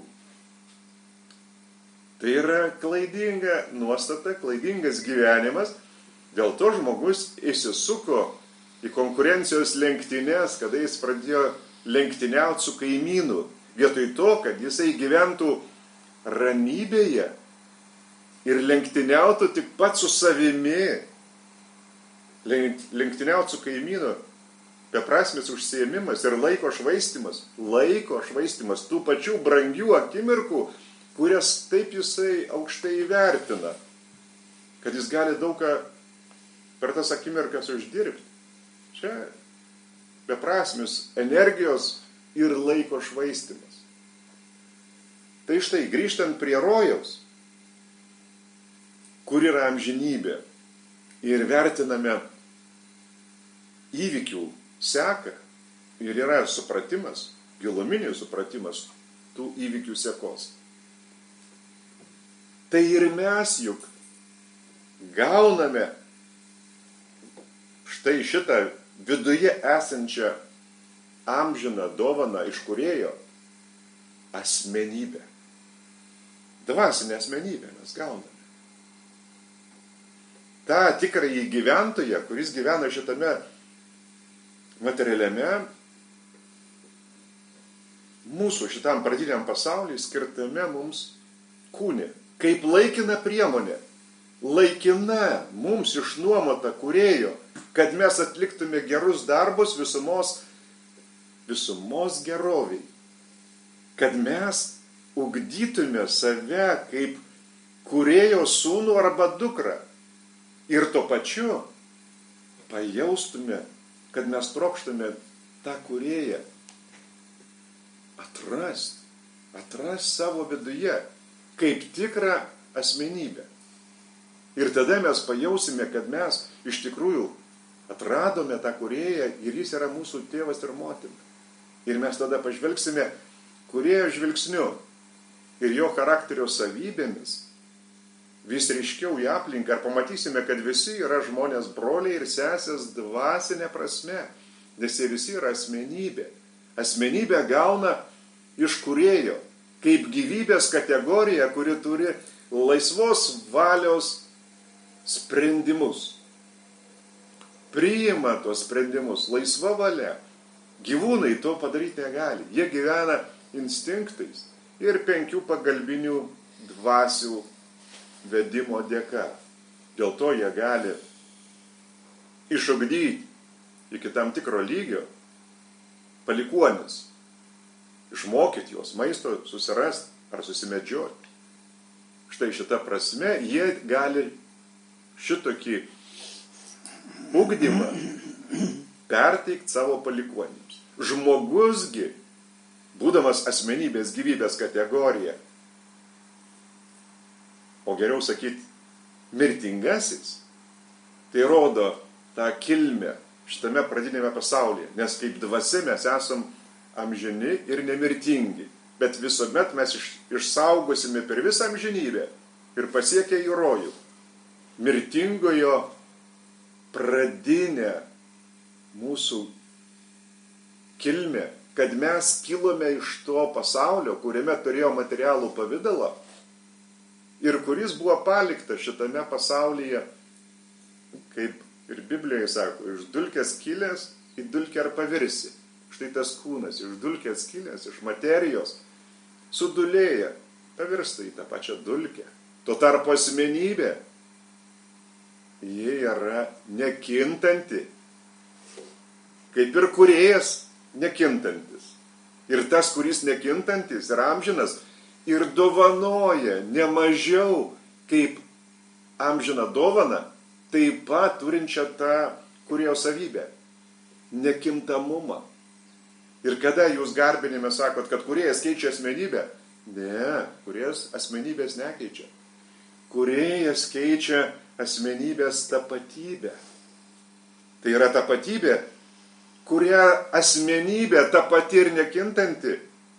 Tai yra klaidinga nuostata, klaidingas gyvenimas. Dėl to žmogus įsisuko į konkurencijos lenktynės, kada jis pradėjo lenktyniauti su kaimynu. Vietoj to, kad jisai gyventų ramybėje ir lenktyniautų tik pats su savimi. Lenktyniauti su kaimynu, beprasmis užsiėmimas ir laiko švaistymas tų pačių brangių akimirkų, kurias taip jisai aukštai įvertina, kad jis gali daug ką per tas akimirkas uždirbti. Čia beprasmis energijos ir laiko švaistymas. Tai štai, grįžtant prie rojaus, kur yra amžinybė, ir vertiname įvykių seką, ir yra supratimas, giluminis supratimas tų įvykių sekos. Tai ir mes juk gauname štai šitą viduje esančią amžiną dovaną iš Kūrėjo asmenybę. Dvasinę asmenybę mes gauname. Ta tikrąjį gyventoją, kuris gyvena šitame materialiame, mūsų šitam pradiniam pasauliui skirtame mums kūne, kaip laikina priemonė, laikina mums išnuomota Kūrėjo, kad mes atliktume gerus darbus visumos geroviai, kad mes ugdytume save kaip Kūrėjo sūnų arba dukrą. Ir tuo pačiu pajaustume, kad mes trokštame tą Kūrėją atrast savo viduje kaip tikrą asmenybę. Ir tada mes pajausime, kad mes iš tikrųjų atradome tą Kūrėją ir jis yra mūsų tėvas ir motina. Ir mes tada pažvelgsime Kūrėjo žvilgsniu ir jo charakterio savybėmis vis ryškiau į aplinką ir pamatysime, kad visi yra žmonės broliai ir sesės dvasinė prasme, nes jie visi yra asmenybė. Asmenybė gauna iš Kūrėjo, kaip gyvybės kategorija, kuri turi laisvos valios sprendimus. priima tuos sprendimus laisva valia. Gyvūnai to padaryti negali. Jie gyvena instinktais ir 5 pagalbinių dvasių vedimo dėka. Dėl to jie gali išugdyti iki tam tikro lygio palikuonis, išmokyti juos maisto susirasti ar susimedžioti. Štai šita prasme jie gali šitokį ugdymą perteikti savo palikuonims. Žmogusgi, būdamas asmenybės gyvybės kategorija, o geriau sakyti mirtingasis, tai rodo tą kilmę šitame pradinėme pasaulyje, nes kaip dvasia mes esam amžini ir nemirtingi, bet visuomet mes išsaugosime per visą amžinybę ir pasiekę į rojų mirtingojo pradinę mūsų kilmę, kad mes kilome iš to pasaulio, kuriame turėjo materialų pavidalą ir kuris buvo paliktas šitame pasaulyje, kaip ir Biblijoje sako, iš dulkės kilęs į dulkę ar pavirsi. Štai tas kūnas iš dulkės kilęs, iš materijos, sudulėja, pavirsta į tą pačią dulkę. Tuo tarpu asmenybė, jie yra nekintanti, kaip ir kūrėjas nekintantis. Ir tas, kuris nekintantis ir amžinas, ir dovanoja nemažiau kaip amžiną dovaną, taip pat turinčią tą kūrėjo savybę – nekintamumą. Ir kada jūs garbinime sakot, kad kūrėjas keičia asmenybę? Ne, kūrėjas asmenybės nekeičia. Kūrėjas keičia asmenybės tapatybę. Tai yra tapatybė, kurią asmenybė ta pati ir nekintanti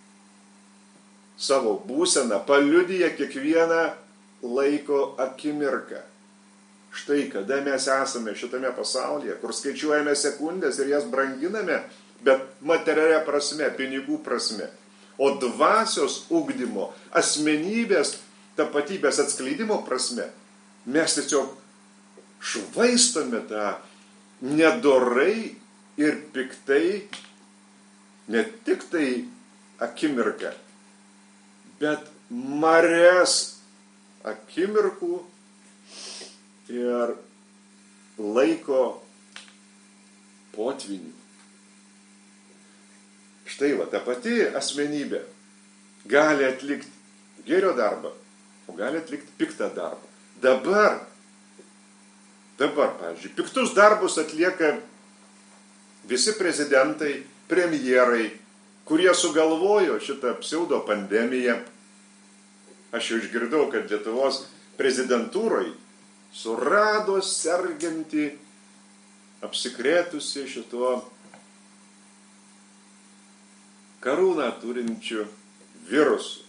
savo būseną paliudija kiekvieną laiko akimirką. Štai kada mes esame šitame pasaulyje, kur skaičiuojame sekundės ir jas branginame, bet materialia prasme, pinigų prasme. O dvasios ugdymo, asmenybės, tapatybės atskleidimo prasme, mes tiesiog švaistome tą nedorai ir piktai, ne tik tai akimirką, bet marias akimirkų ir laiko potvinių. Štai va, ta pati asmenybė gali atlikti gėrio darbą, o gali atlikti piktą darbą. Dabar, pavyzdžiui, piktus darbus atlieka visi prezidentai, premjerai, kurie sugalvojo šitą pseudo pandemiją. Aš jau išgirdau, kad Lietuvos prezidentūroje surado sergantį, apsikrėtusi šituo karūną turinčiu virusu.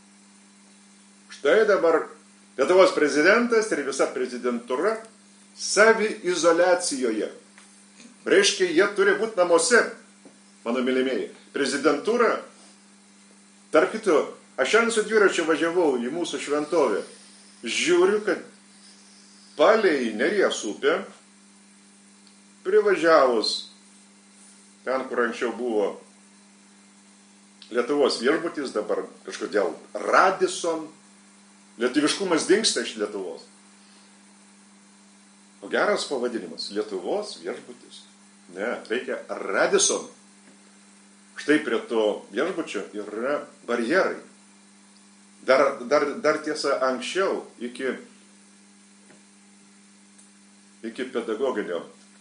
Štai dabar Lietuvos prezidentas ir visa prezidentūra saviizoliacijoje. Reiškia, jie turi būti namuose, mano mylimieji. Prezidentūra, tarp kito, aš šiandien su dviračiu važiavau į mūsų šventovę. Žiūriu, kad palei Neries upę, privažiavus ten, kur anksčiau buvo Lietuvos viešbutis, dabar kažkodėl Radisson, lietuviškumas dingsta iš Lietuvos. O geras pavadinimas – Lietuvos viešbutis. Ne, reikia Radisson. Štai prie to viešbučio yra barjerai. Dar tiesa anksčiau, iki pedagoginio,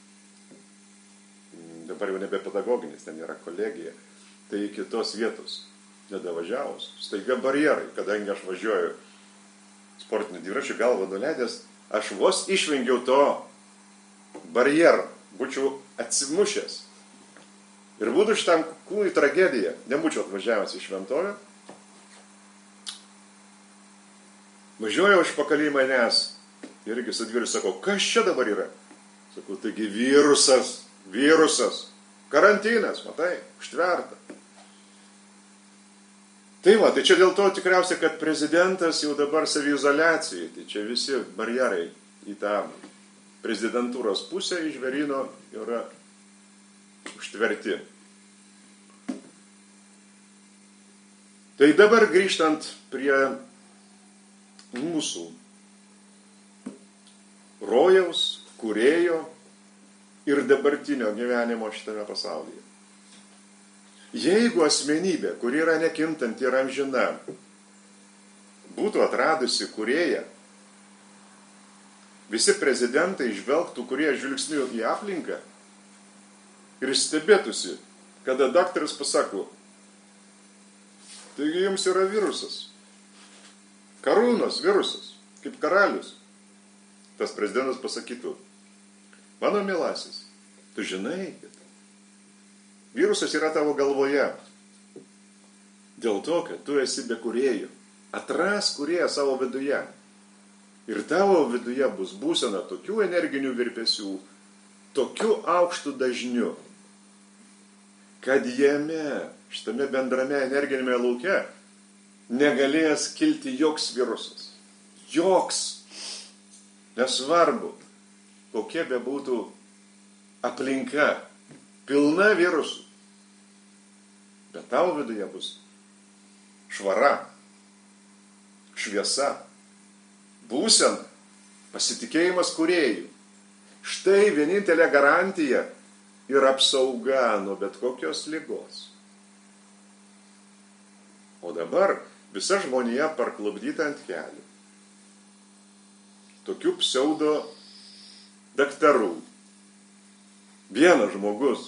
dabar jau nebe pedagoginis, ten yra kolegija, tai iki tos vietos nedavažiavus. Staiga barjerai, kadangi aš važiuoju sportiniu dviračiu, galvą nuleidęs, aš vos išvengiau to barjerą, būčiau atsimušęs. Ir būtų šitam kūnui tragedija, nebūčiau atvažiavęs į šventovę. Važiuoju iš pakalį manęs, irgi su dviračiu sakau, kas čia dabar yra? Sakau, taigi virusas, karantinas, matai, užtverta. Tai va, tai čia dėl to tikriausiai, kad prezidentas jau dabar saviizoliacijai, tai čia visi barjerai į tą prezidentūros pusė iš žvėryno yra užtverti. Tai dabar grįžtant prie mūsų rojaus, kūrėjo ir dabartinio gyvenimo šitame pasaulyje. Jeigu asmenybė, kuri yra nekintanti ir amžina, būtų atradusi kūrėją, visi prezidentai žvelgtų kurie žvilgsniu į aplinką ir stebėtųsi, kada daktaras pasako, taigi jums yra virusas, karūnos virusas, kaip karalius. Tas prezidentas pasakytų, mano mielasis, tu žinai, kad virusas yra tavo galvoje. Dėl to, kad tu esi be kūrėjo. Atras kūrėją savo viduje. Ir tavo viduje bus būsena tokių energinių virpesių, tokiu aukštu dažniu, kad jame, šitame bendrame energinėme lauke, negalės kilti joks virusas. Joks. Nesvarbu, kokia bebūtų aplinka, pilna virusų. Bet tavo viduje bus švara, šviesa, būsena, pasitikėjimas kūrėjų. Štai vienintelė garantija ir apsauga nuo bet kokios ligos. O dabar visa žmonija parklupdyta ant kelių. Tokių pseudo daktarų. Vienas žmogus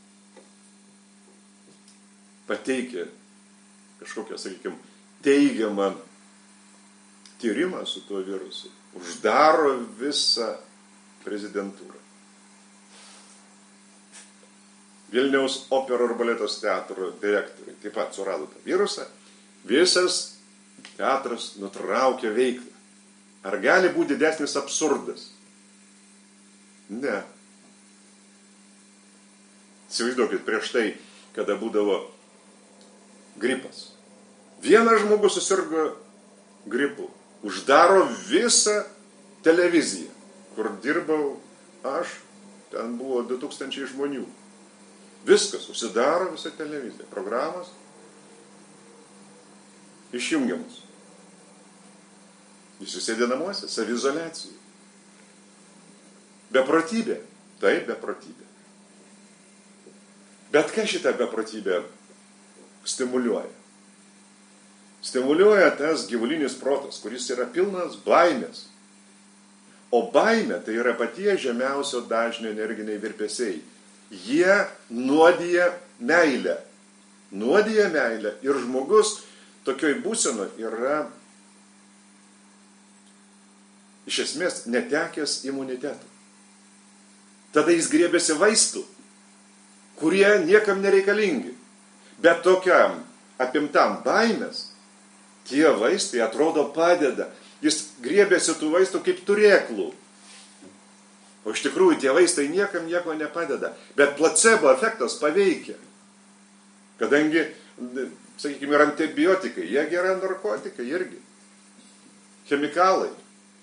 pateikė kažkokią, sakykime, teigiamą tyrimą su tuo virusu. Uždaro visą prezidentūrą. Vilniaus opero ir baletos teatro direktoriai taip pat surado tą virusą. Visas teatras nutraukė veiklą. Ar gali būti didesnis absurdas? Ne. Įsivaizduokit prieš tai, kada būdavo gripas. Vienas žmogus susirgo gripu. Uždaro visą televiziją, kur dirbau aš, ten buvo 2000 žmonių. Viskas, užsidaro visą televiziją. Programos išjungiamus. Visi sėdė namuose, savizoliacijai. Beprotybė. Taip, beprotybė. Bet ką šitą beprotybę stimuliuoja? Stimuliuoja tas gyvulinis protas, kuris yra pilnas baimės. O baimė tai yra patie žemiausio dažnio energiniai virpesiai. Jie nuodija meilę. Nuodija meilę. Ir žmogus tokioj būseno yra iš esmės netekęs imunitetų. Tada jis griebėsi vaistų, kurie niekam nereikalingi. Bet tokiam apimtam baimės, tie vaistai atrodo padeda. Jis griebėsi tų vaistų kaip turėklų. O iš tikrųjų tie vaistai niekam nieko nepadeda. Bet placebo efektas paveikia. Kadangi, sakykime, ir antibiotikai, jie yra narkotikai irgi. Chemikalai.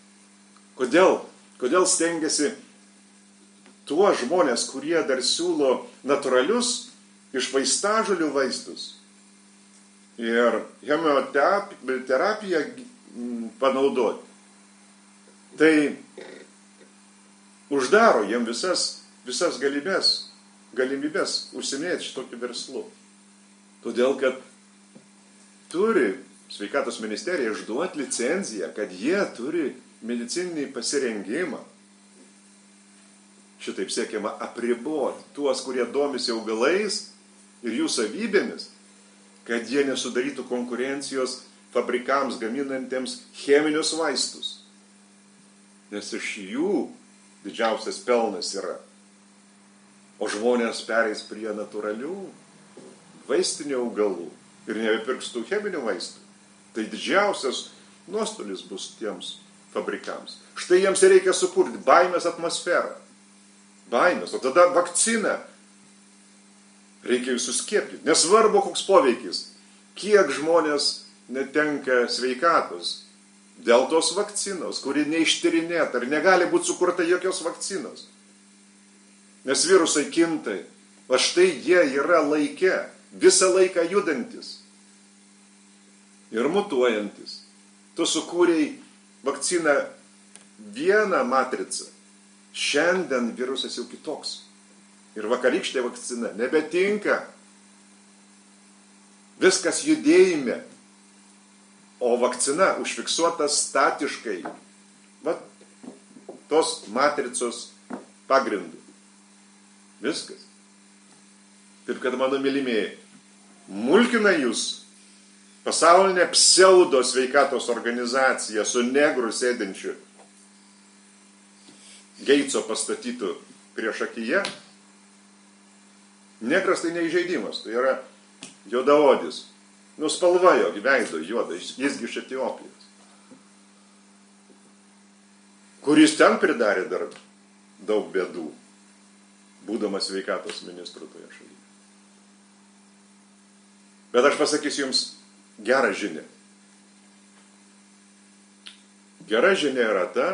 Kodėl stengiasi tuos žmonės, kurie dar siūlo natūralius iš vaistažolių vaistus ir chemioterapiją panaudoti. Tai uždaro jiem visas galimybės užsiminėti šitokiu verslu. Todėl, kad turi sveikatos ministerija išduoti licenciją, kad jie turi medicininį pasirengimą. Šitaip siekiama apriboti tuos, kurie domisi augalais ir jų savybėmis, kad jie nesudarytų konkurencijos fabrikams gaminantiems cheminius vaistus. Nes iš jų didžiausias pelnas yra. O žmonės pereis prie natūralių vaistinių augalų ir nebepirks tų cheminių vaistų. Tai didžiausias nuostolis bus tiems fabrikams. Štai jiems reikia sukurti baimės atmosferą. Baimės, o tada vakciną reikia jų suskiepyti. Nesvarbu, koks poveikis, kiek žmonės netenka sveikatos dėl tos vakcinos, kuri neištyrinėta ir negali būti sukurta jokios vakcinos. Nes virusai kinta, o štai jie yra laike, visą laiką judantis ir mutuojantis. Tu sukūrei vakciną vieną matricą, šiandien virusas jau kitoks. Ir vakarykštė vakcina nebetinka. Viskas judėjime. O vakcina užfiksuota statiškai. Vat, tos matricos pagrindų. Viskas. Taip kad, mano mylimieji, mulkina jūs pasaulinė pseudo sveikatos organizacija su negru sėdinčiu Geitso pastatytų prieš akyje. Negras tai neįžeidimas, tai yra juodaodis. Spalva jo veido juoda, jisgi iš Etiopijos. Kuris ten pridarė dar daug bėdų, būdamas sveikatos ministru toje šalyje. Bet aš pasakysiu jums gerą žinią. Gera žinia yra ta,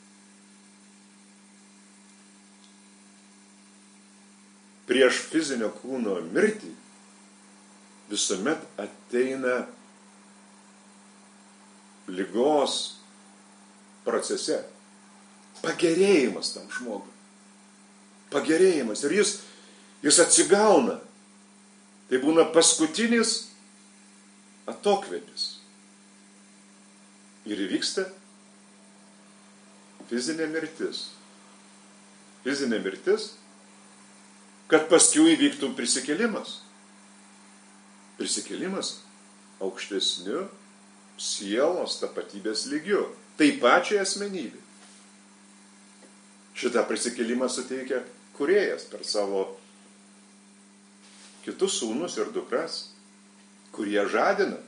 prieš fizinio kūno mirtį visuomet ateina ligos procese pagerėjimas tam žmogui. Pagerėjimas. Ir jis atsigauna. Tai būna paskutinis atokvėpis. Ir įvyksta fizinė mirtis. Fizinė mirtis, kad paskui įvyktų prisikėlimas. Prisikėlimas aukštesniu sielos tapatybės lygiu. Tai pačiai asmenybė. Šitą prisikėlimą suteikia kūrėjas per savo kitus sūnus ir dukras, kurie žadina.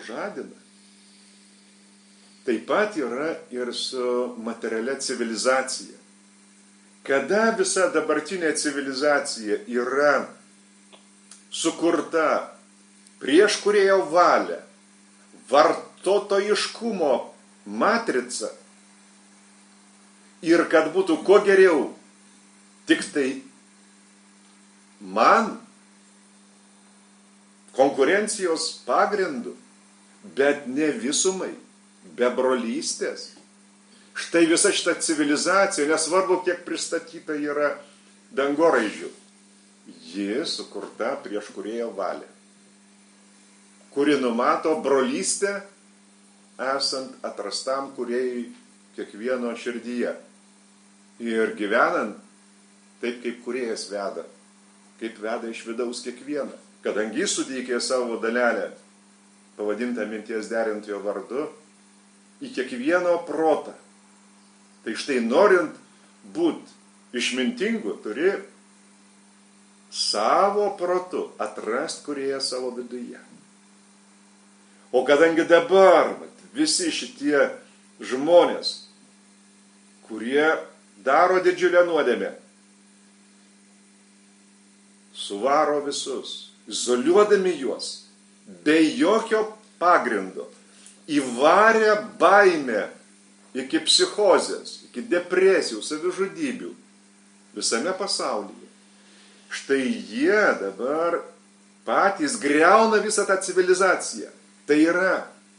Taip pat yra ir su materialia civilizacija. Kada visa dabartinė civilizacija yra sukurta prieš kūrėjo valią, vartotojiškumo matrica ir kad būtų kuo geriau, tik tai man konkurencijos pagrindu, bet ne visumai, be brolystės. Štai visa šita civilizacija, nesvarbu, kiek pristatyta yra dangoraižių, ji sukurta prieš kūrėjo valią, kuri numato brolystę esant atrastam kūrėjui kiekvieno širdyje. Ir gyvenant taip, kaip kūrėjas veda, kaip veda iš vidaus kiekvieną. Kadangi jis suteikė savo dalelę, pavadintą minties derintojo vardu, į kiekvieno protą. Tai štai norint būti išmintingu, turi savo protu atrast kūrėją savo viduje. O kadangi dabar visi šitie žmonės, kurie daro didžiulę nuodėmę, suvaro visus, izoliuodami juos, be jokio pagrindo, įvarė baimę iki psichozės, iki depresijų, savižudybių visame pasaulyje. Štai jie dabar patys griauna visą tą civilizaciją. Tai yra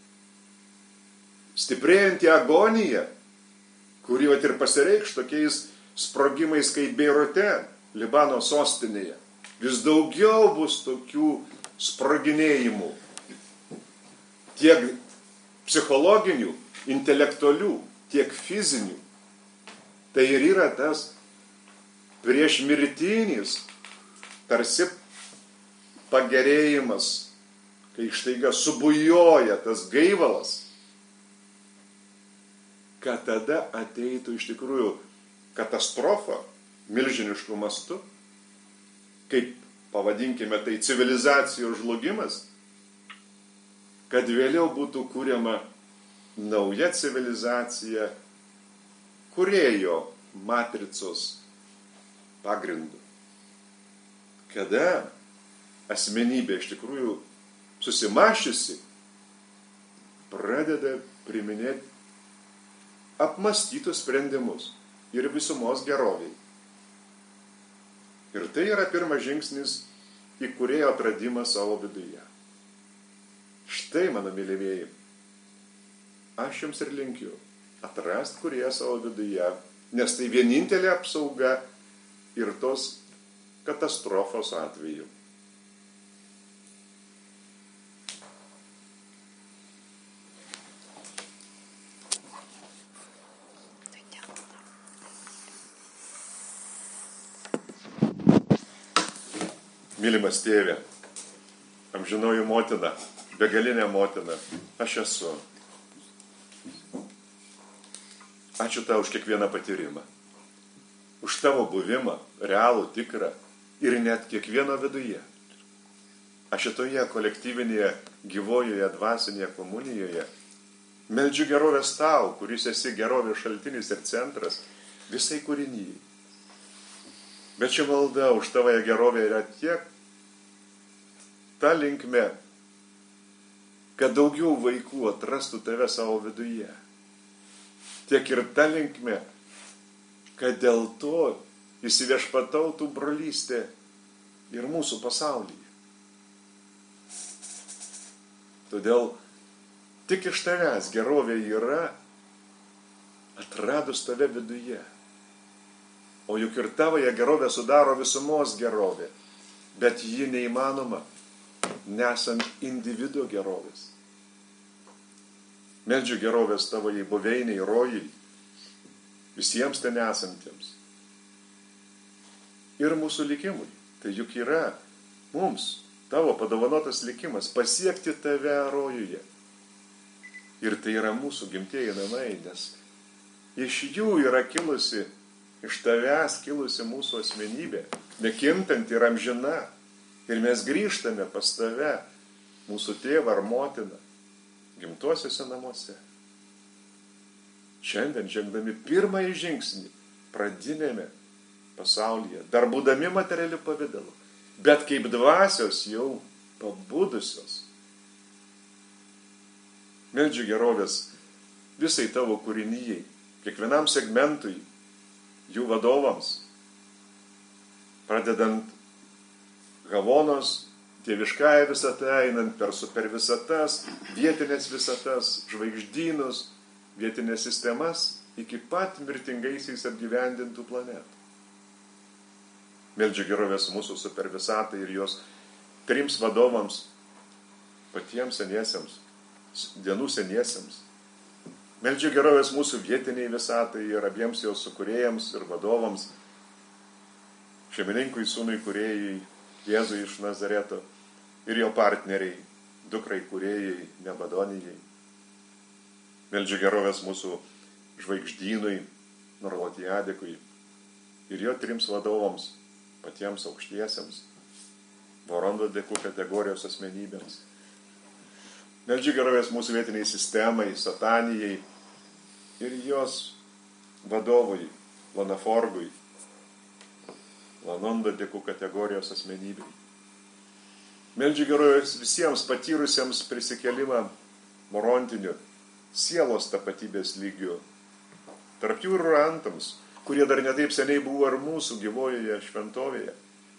stiprėjanti agonija, kuri ir pasireikš tokiais sprogimais kaip Beirute, Libano sostinėje. Vis daugiau bus tokių sproginėjimų, tiek psichologinių, intelektualių, tiek fizinių. Tai ir yra tas priešmirtinis tarsi pagerėjimas, kai štaiga subujoja tas gaivalas, kad tada ateitų iš tikrųjų katastrofa milžiniškų mastų, kaip pavadinkime tai civilizacijos žlugimas, kad vėliau būtų kuriama nauja civilizacija kūrėjo matricos pagrindu. Kada asmenybė iš tikrųjų susimašiusi pradeda priminėti apmastytus sprendimus ir visumos geroviai. Ir tai yra pirmas žingsnis į kūrėjo atradimą savo viduje. Štai, mano mylimieji, aš jums ir linkiu atrast kūrėją savo viduje, nes tai vienintelė apsauga ir tos katastrofos atveju. Mylimas tėve, amžinoji motina, begalinė motina, aš esu. Ačiū tau už kiekvieną patyrimą, už tavo buvimą, realų, tikrą ir net kiekvieno viduje. Aš šitoje kolektyvinėje, gyvojoje, dvasinėje komunijoje meldžiu gerovės tau, kuris esi gerovės šaltinis ir centras visai kūrinyjai. Bet ši malda už tavąją gerovę yra tiek ta linkme, kad daugiau vaikų atrastų tave savo viduje. Tiek ir ta linkme, kad dėl to įsiviešpatautų brolystė ir mūsų pasaulyje. Todėl tik iš tavęs gerovė yra atradus tave viduje. O juk ir tavoje gerovė sudaro visumos gerovė, bet ji neįmanoma, nesant individo gerovės. Meldžiu gerovės tavoje buveiniai, rojai, visiems ten esantiems. Ir mūsų likimui. Tai juk yra mums, tavo padovanotas likimas, pasiekti tave rojuje. Ir tai yra mūsų gimtieji namai, nes iš jų yra kilusi, iš tavęs kilusi mūsų asmenybė, nekintanti ir amžina. Ir mes grįžtame pas tave, mūsų tėvą ar motiną, gimtuosiuose namuose. Šiandien žengdami pirmąjį žingsnį pradinėme pasaulyje, dar būdami materialiu pavidalu, bet kaip dvasios jau pabudusios. Meldžiu gerovės visai tavo kūrinyjai, kiekvienam segmentui, jų vadovams, pradedant Havonos dieviškąją visatą, einant per super visatas, vietinės visatas, žvaigždynus, vietinės sistemas, iki pat mirtingaisiais apgyvendintų planetų. Meldžiu gerovės mūsų super visatai ir jos 3 vadovams, patiems seniesiems, dienų seniesiems. Meldžiu gerovės mūsų vietiniai visatai ir abiems jos sukūrėjams ir vadovams, šeimininkui, sūnui, kūrėjai, Jėzui iš Nazareto ir jo partneriai, dukrai kūrėjai, Nebadonijai. Meldžiu gerovės mūsų žvaigždynui, Norlotijadikui ir jo 3 vadovams, patiems aukštiesiems, Vorondo dėkų kategorijos asmenybėms. Meldžiu gerovės mūsų vietiniai sistemai, Satanijai ir jos vadovui, Lanaforgui, Lanondo dėkų kategorijos asmenybei. Meldžiu gerovės visiems patyrusiems prisikelimą morontiniu, sielos tapatybės lygiu. Tarp jų ir rantams, kurie dar netaip seniai buvo ir mūsų gyvojoje šventovėje.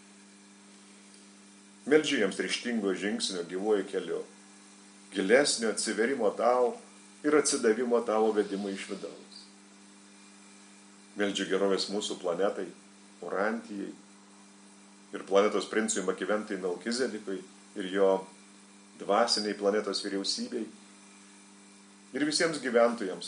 Meldžiu jiems ryžtingo žingsnio gyvojo keliu, gilesnio atsiverimo tau ir atsidavimo tavo vedimui iš vidaus. Meldžiu gerovės mūsų planetai, Urantijai ir planetos princui Makiventai Melkizedekui ir jo dvasiniai planetos vyriausybei ir visiems gyventojams,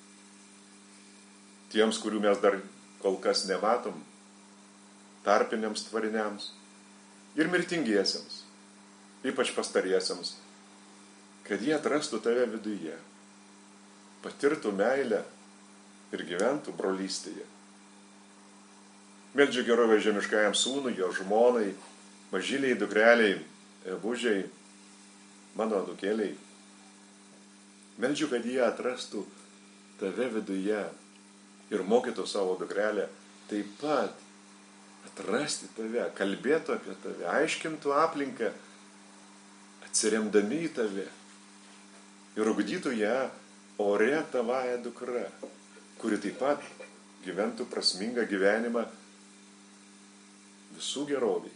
tiems, kurių mes dar kol kas nematom, tarpiniams tvariniams ir mirtingiesiems, ypač pastariesiems, kad jie atrastų tave viduje, patirtų meilę ir gyventų brolystėje. Meldžiu gerovę žemiškajam sūnui, jo žmonai, mažyliai, dukreliai, ebužiai, mano dukeliai. Meldžiu, kad jie atrastų tave viduje ir mokytų savo dukrelę taip pat atrasti tave, kalbėtų apie tave, aiškintų aplinką, atsiremdami į tave ir ugdytų ją ore tavąją dukrą, kuri taip pat gyventų prasmingą gyvenimą visų geroviai.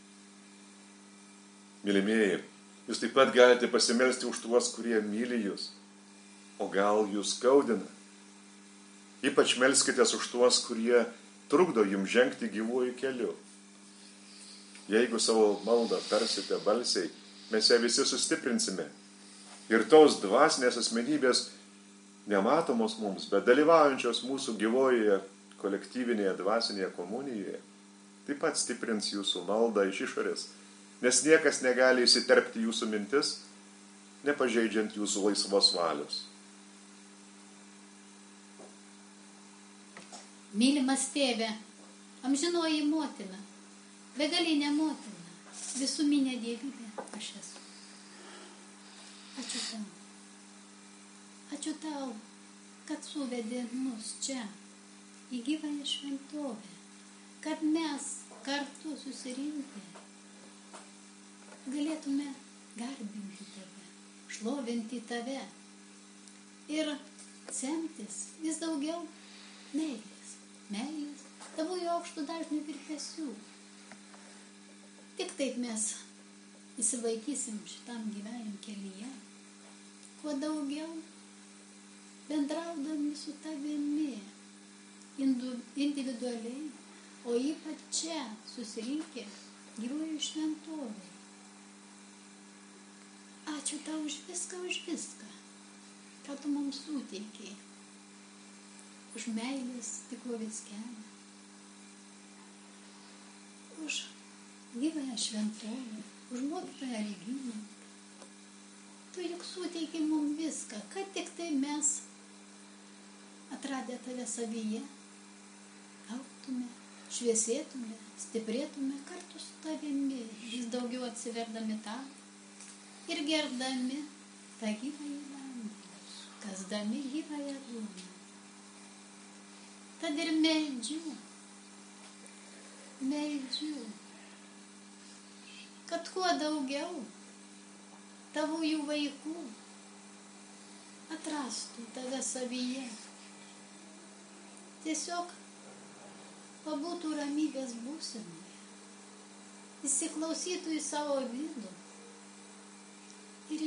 Mylimieji, jūs taip pat galite pasimelsti už tuos, kurie myli jūs, o gal jūs skaudina. Ypač melskitės už tuos, kurie trukdo jums žengti gyvuoju keliu. Jeigu savo maldą tarsite balsiai, mes ją visi sustiprinsime. Ir tos dvasinės asmenybės, nematomos mums, bet dalyvaujančios mūsų gyvojoje kolektyvinėje dvasinėje komunijoje, taip pat stiprins jūsų maldą iš išorės, nes niekas negali įsiterpti jūsų mintis, nepažeidžiant jūsų laisvos valios. Mylimas tėve, amžinoji motina, begalinė motina, visuminė dievybė aš esu. Ačiū tau. Ačiū tau, kad suvedė mus čia, į gyvąją šventovę, kad mes kartu susirinkę galėtume garbinti tave, šlovinti tave ir semtis vis daugiau meilės, tavųjų aukštų dažnių virpesių. Tik taip mes įsilaikysim šitam gyvenimo kelyje, kuo daugiau bendraudami su tavimi individualiai, o ypač čia susirinkę gyvoje šventovėje. Ačiū tau už viską, ką tu mums suteikei, už meilės tikrovės kelią, už gyvąją šventovę, už mokytoją Reginą. Tu juk suteikei mums viską, kad tik tai mes atradę tave savyje, augtume, šviesėtume, stiprėtume kartu su tavimi, vis daugiau atsiverdami tau ir gerdami tą gyvąjį vandenį, kasdami gyvąją duoną. Tad ir meldžiu, kad kuo daugiau tavųjų vaikų atrastų tave savyje. Tiesiog pabūtų ramybės būsenoje, įsiklausytų į savo vidų ir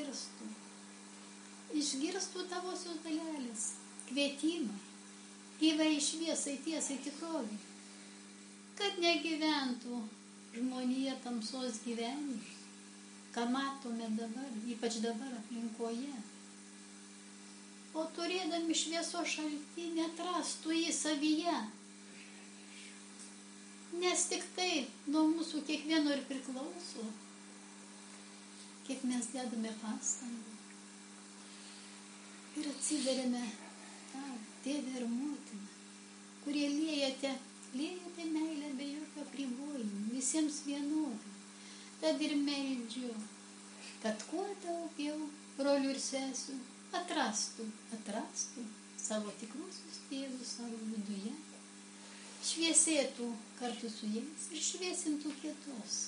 išgirstų tavosios dalelės kvietimą gyvai šviesai, tiesai, tikrovai, kad negyventų žmonija tamsos gyvenimą, ką matome dabar, ypač dabar aplinkoje, o turėdami šviesos šaltinį atrastų jį savyje, nes tik tai nuo mūsų kiekvieno ir priklauso, kiek mes dedame pastangų ir atsiverėme tau, tėvė ir motina, kurie liejate meilę be jokio apribojimų, visiems vienodai. Tad ir meldžiu, kad kuo daugiau brolių ir sesių atrastų savo tikruosius tėvus savo viduje, šviesėtų kartu su jais ir šviesintų kitus.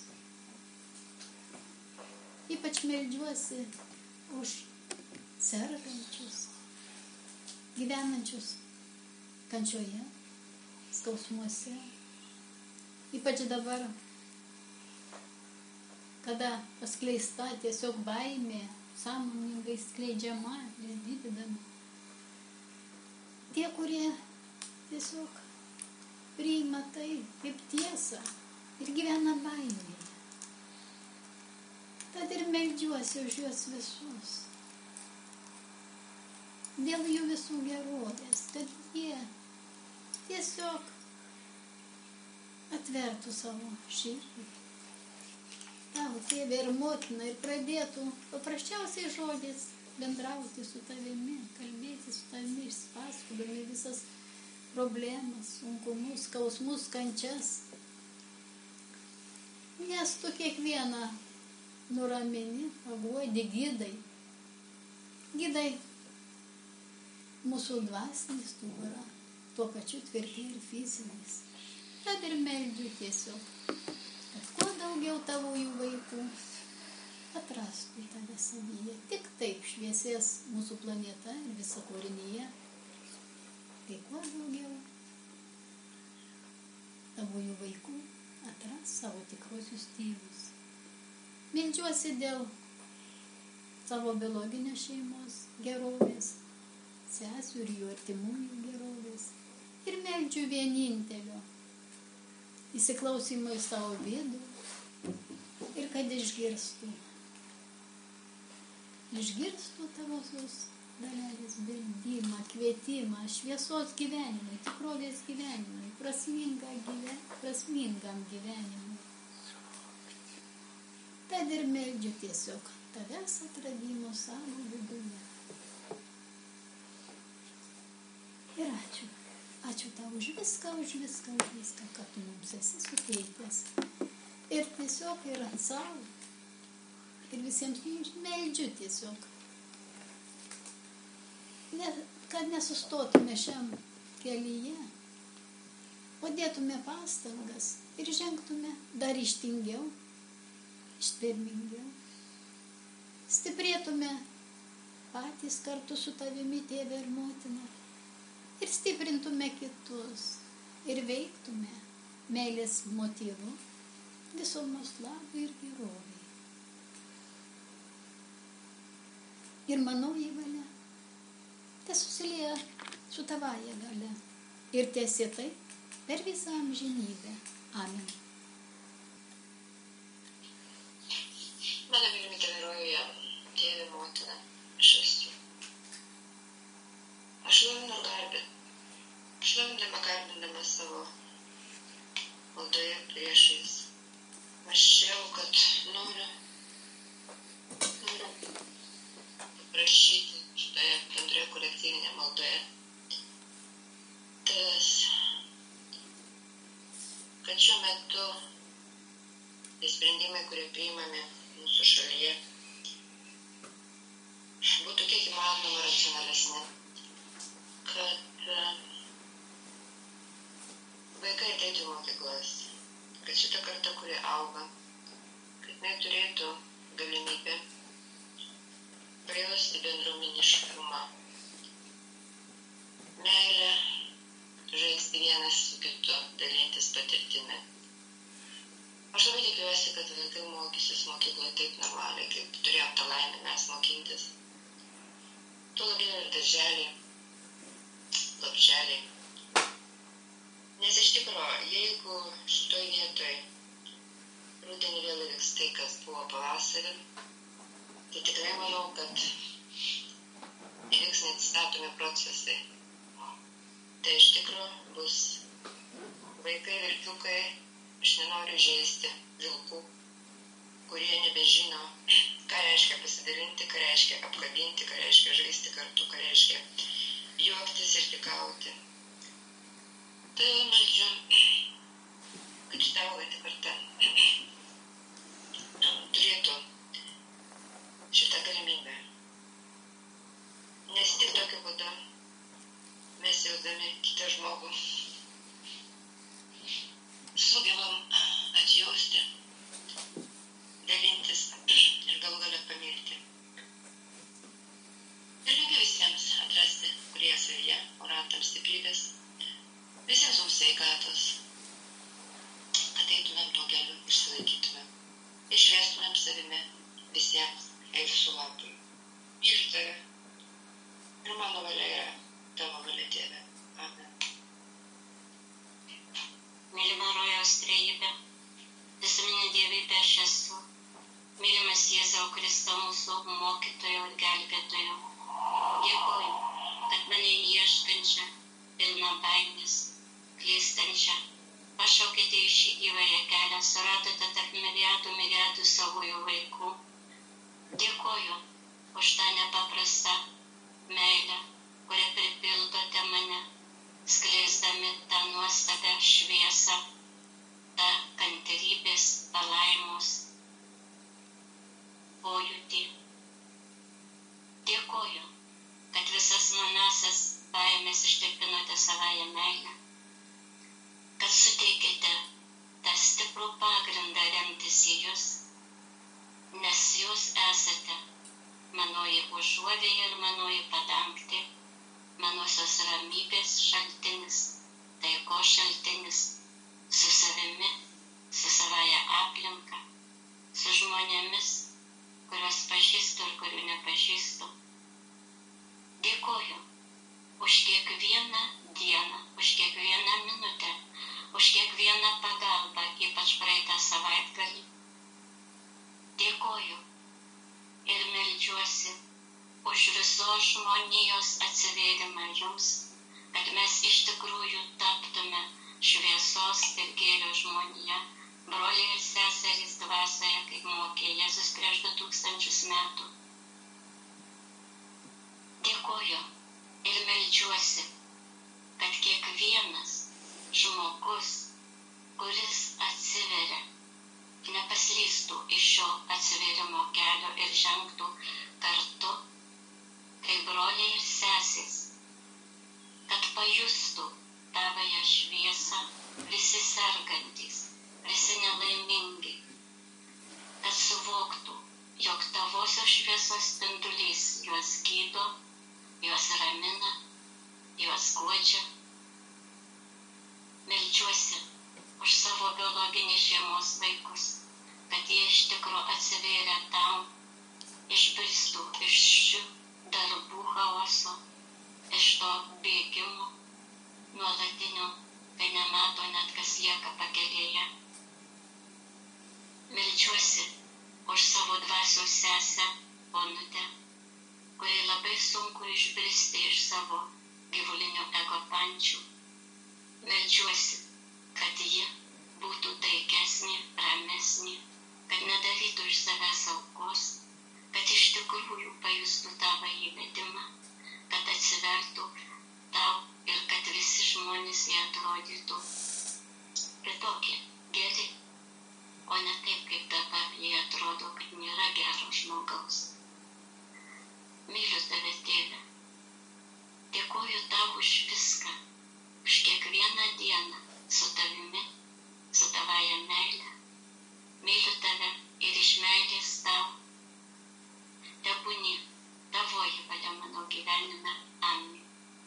Ypač meldžiuosi už sergančius, gyvenančius kančioje, skausmuose. Ypač dabar, kada paskleista tiesiog baimė, sąmoningai skleidžiama, vis didinama. Tie, kurie tiesiog priima tai kaip tiesą ir gyvena baimėje. Tad ir meldžiuosi už juos visus. Dėl jų visų gerovės, kad jie tiesiog atvertų savo širdį tavo tėvė ir motina ir pradėtų paprasčiausiai žodžiais bendrauti su tavimi, kalbėti su tavimi, išpasakodami visas problemas, sunkumus, skausmus, kančias. Nes tu kiekvieną nuramini, paguodi, gydai mūsų dvasinis stuburą, tuo pačiu tvirti ir fiziniais. Tad ir meldžiu tiesiog, kad kuo daugiau tavųjų vaikų atrastų tave savyje. Tik taip šviesės mūsų planeta ir visa kūrinyje. kai kuo daugiau tavųjų vaikų atras savo tikrosius tėvus. Meldžiuosi dėl savo biologinės šeimos gerovės, sesių ir jų artimųjų gerovės. Ir meldžiu vienintelio įsiklausimo į savo vidų ir kad išgirstų tavosios dalelės beldimą, kvietimą, šviesos gyvenimui, tikrovės gyvenimui, prasmingam gyvenimui. Tad ir meldžiu tiesiog tavęs atradimo savo viduje. Ir ačiū. Ačiū tau už viską, ką tu mums esi suteikęs. Ir tiesiog ir savo. Ir visiems jums meldžiu tiesiog. Kad nesustotume šiam kelyje, o dėtume pastangas ir žengtume dar ryžtingiau, ištvermingiau. Stiprėtume patys kartu su tavimi, tėve ir motina. Ir stiprintume kitus. Ir veiktume meilės motyvu visumos labui ir geroviai. Ir manoji valia tesusilieja su tavąja galia. Ir tęsie tai per visą amžinybę. Amen. Mano mylimi tėve rojuje, tėve motina, aš esu. Aš šlovindama garbindama savo maldoje priešais. Mąsčiau, kad noriu paprašyti šitoje bendroje kolektyvinėje maldoje tavęs, kad šiuo metu tie sprendimai, kurie priimami mūsų šalyje, būtų kiek įmanoma racionalesni, kad vaikai ateitų į mokyklas, kad šita karta, kuri auga, kad jinai turėtų galimybę pajausti bendruomeniškumą, meilę, žaisti vienas su kitu, dalintis patirtimi. Aš labai tikiuosi, kad vaikai mokysis mokykloje taip normaliai, kaip turėjom tą laimę mes mokintis. Tuo labiau ir darželiai, lopšeliai. Nes iš tikro, jeigu šitoj vietoj rudenį vėl įvyks tai, kas buvo pavasarį, tai tikrai manau, kad įvyks neatstatomi procesai. Tai iš tikro bus vaikai, vilkiukai, aš nenoriu žeisti vilkų, kurie nebežino, ką reiškia pasidalinti, ką reiškia apkabinti, ką reiškia žaisti kartu, ką reiškia juoktis ir tikauti. Tai meldžiu, kad šitą auganti karta turėtų šitą galimybę. Nes tik tokiu būdu mes jausdami kitą žmogų sugebam atjausti, dalintis ir galų gale pamilti. Ir linkiu visiems atrasti, kurie savyje, orantams stiprybės, visiems mums sveikatos, kad eitumėm tuo keliu, išsilaikytumėm, išviestumėm savimi visiems eilsų labui. Myliu tave ir mano valia yra tavo valia, tėve. Amen. Mylima rojaus trejybė, visuminė dievybė aš esu, mylimas Jėzau Kristau mūsų mokytojo ir gelbėtojo. Dėkoju, kad mane ieškančią, pilną baimės, klystančią, pašaukėte į šį gyvąją kelią, suradote tarp milijardų savųjų vaikų. Dėkoju už tą nepaprastą meilę, kurią pripildote mane, skleisdami tą nuostabią šviesą, tą kantrybės, palaimos pojūtį. Dėkoju, kad visas manasias baimės ištirpinote savąją meilę, kad suteikėte tą stiprų pagrindą remtis į jūs, nes jūs esate manoji užuovėja ir manoji padangtė, manosios ramybės šalia. kiekvieną pagalbą, ypač praeitą savaitgalį. Dėkoju ir meldžiuosi už visos žmonijos atsivėrimą jums, kad mes iš tikrųjų taptume šviesos ir gėrio žmonija, broliai ir seserys dvasioje, kaip mokė Jėzus prieš 2000 metų. Dėkoju ir meldžiuosi, kad kiekvienas žmogus, kuris atsiveria, nepaslystų iš šio atsivėrimo kelio ir žengtų kartu, kaip broliai ir sesės, kad pajustų tavąją šviesą visi sergantys, visi nelaimingi, kad suvoktų, jog tavosios šviesos spindulys juos gydo, juos ramina, juos guodžia. Meldžiuosi už savo biologinį šeimos vaikus, kad jie iš tikro atsivėrė tau, išbristų iš šių darbų chaoso, iš to bėgimo nuolatinio, kai nemato net kas lieka pakelėje. Meldžiuosi už savo dvasios sesę Onutę, kuri labai sunku išbristi iš savo gyvulinio ego pančių. Meldžiuosi, kad ji būtų taikesnė, ramesnė, kad nedarytų iš savęs aukos, kad iš tikrųjų pajustų tavo įvedimą, kad atsivertų tau ir kad visi žmonės jie atrodytų kitokie, geri, o ne taip, kaip dabar jie atrodo, kad nėra gero žmogaus. Myliu tave, Tėve. Dėkoju tau už viską, už kiekvieną dieną su tavimi, su tavąją meilę. Myliu tave ir iš meilės tau. Tebūnie tavoji valia mano gyvenime. Amen.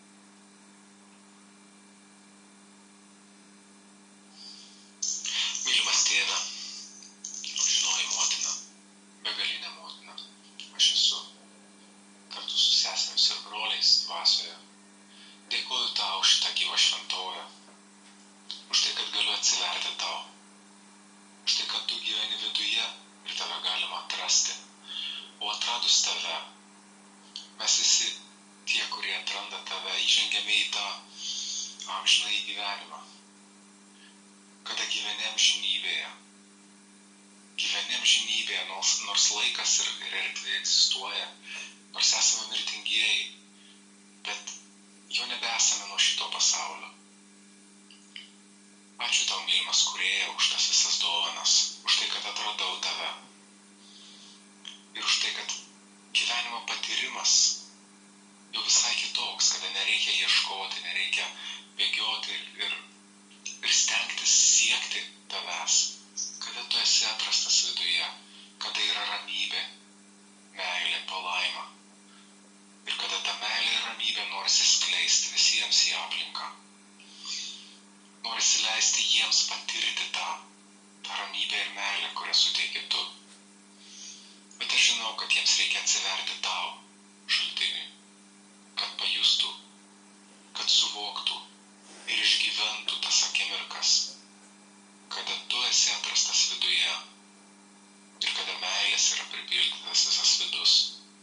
Mylimas Tėve, amžinoji motina, begalinė motina, aš esu kartu su sesėmis ir broliais dvasioje. Dėkoju tau už šitą gyvą šventovę, už tai, kad galiu atsiverti tau, už tai, kad tu gyveni viduje ir tave galima atrasti. O atradus tave, mes visi tie, kurie atranda tave, įžengiame į tą amžinąjį gyvenimą, kada gyveni amžinybėje. Gyveni amžinybėje, nors laikas ir erdvė egzistuoja, nors esame mirtingieji, bet jau nebesame nuo šito pasaulio. Ačiū tau, mylimas Kūrėja, už tas visas dovanas, už tai, kad atradau tave. Ir už tai, kad gyvenimo patyrimas jau visai kitoks, kada nereikia ieškoti, nereikia bėgioti ir stengtis siekti tavęs, kada tu esi atrastas viduje, kada yra ramybė, meilė, palaima. Ir kada ta meilė ir ramybė norisi skleisti visiems į aplinką. Norisi leisti jiems patirti tą ramybę ir meilę, kurią suteiki tu. Bet aš žinau, kad jiems reikia atsiverti tau, šaltiniui, kad pajustų, kad suvoktų ir išgyventų tas akimirkas, kada tu esi atrastas viduje ir kada meilės yra pripildytas visas vidus.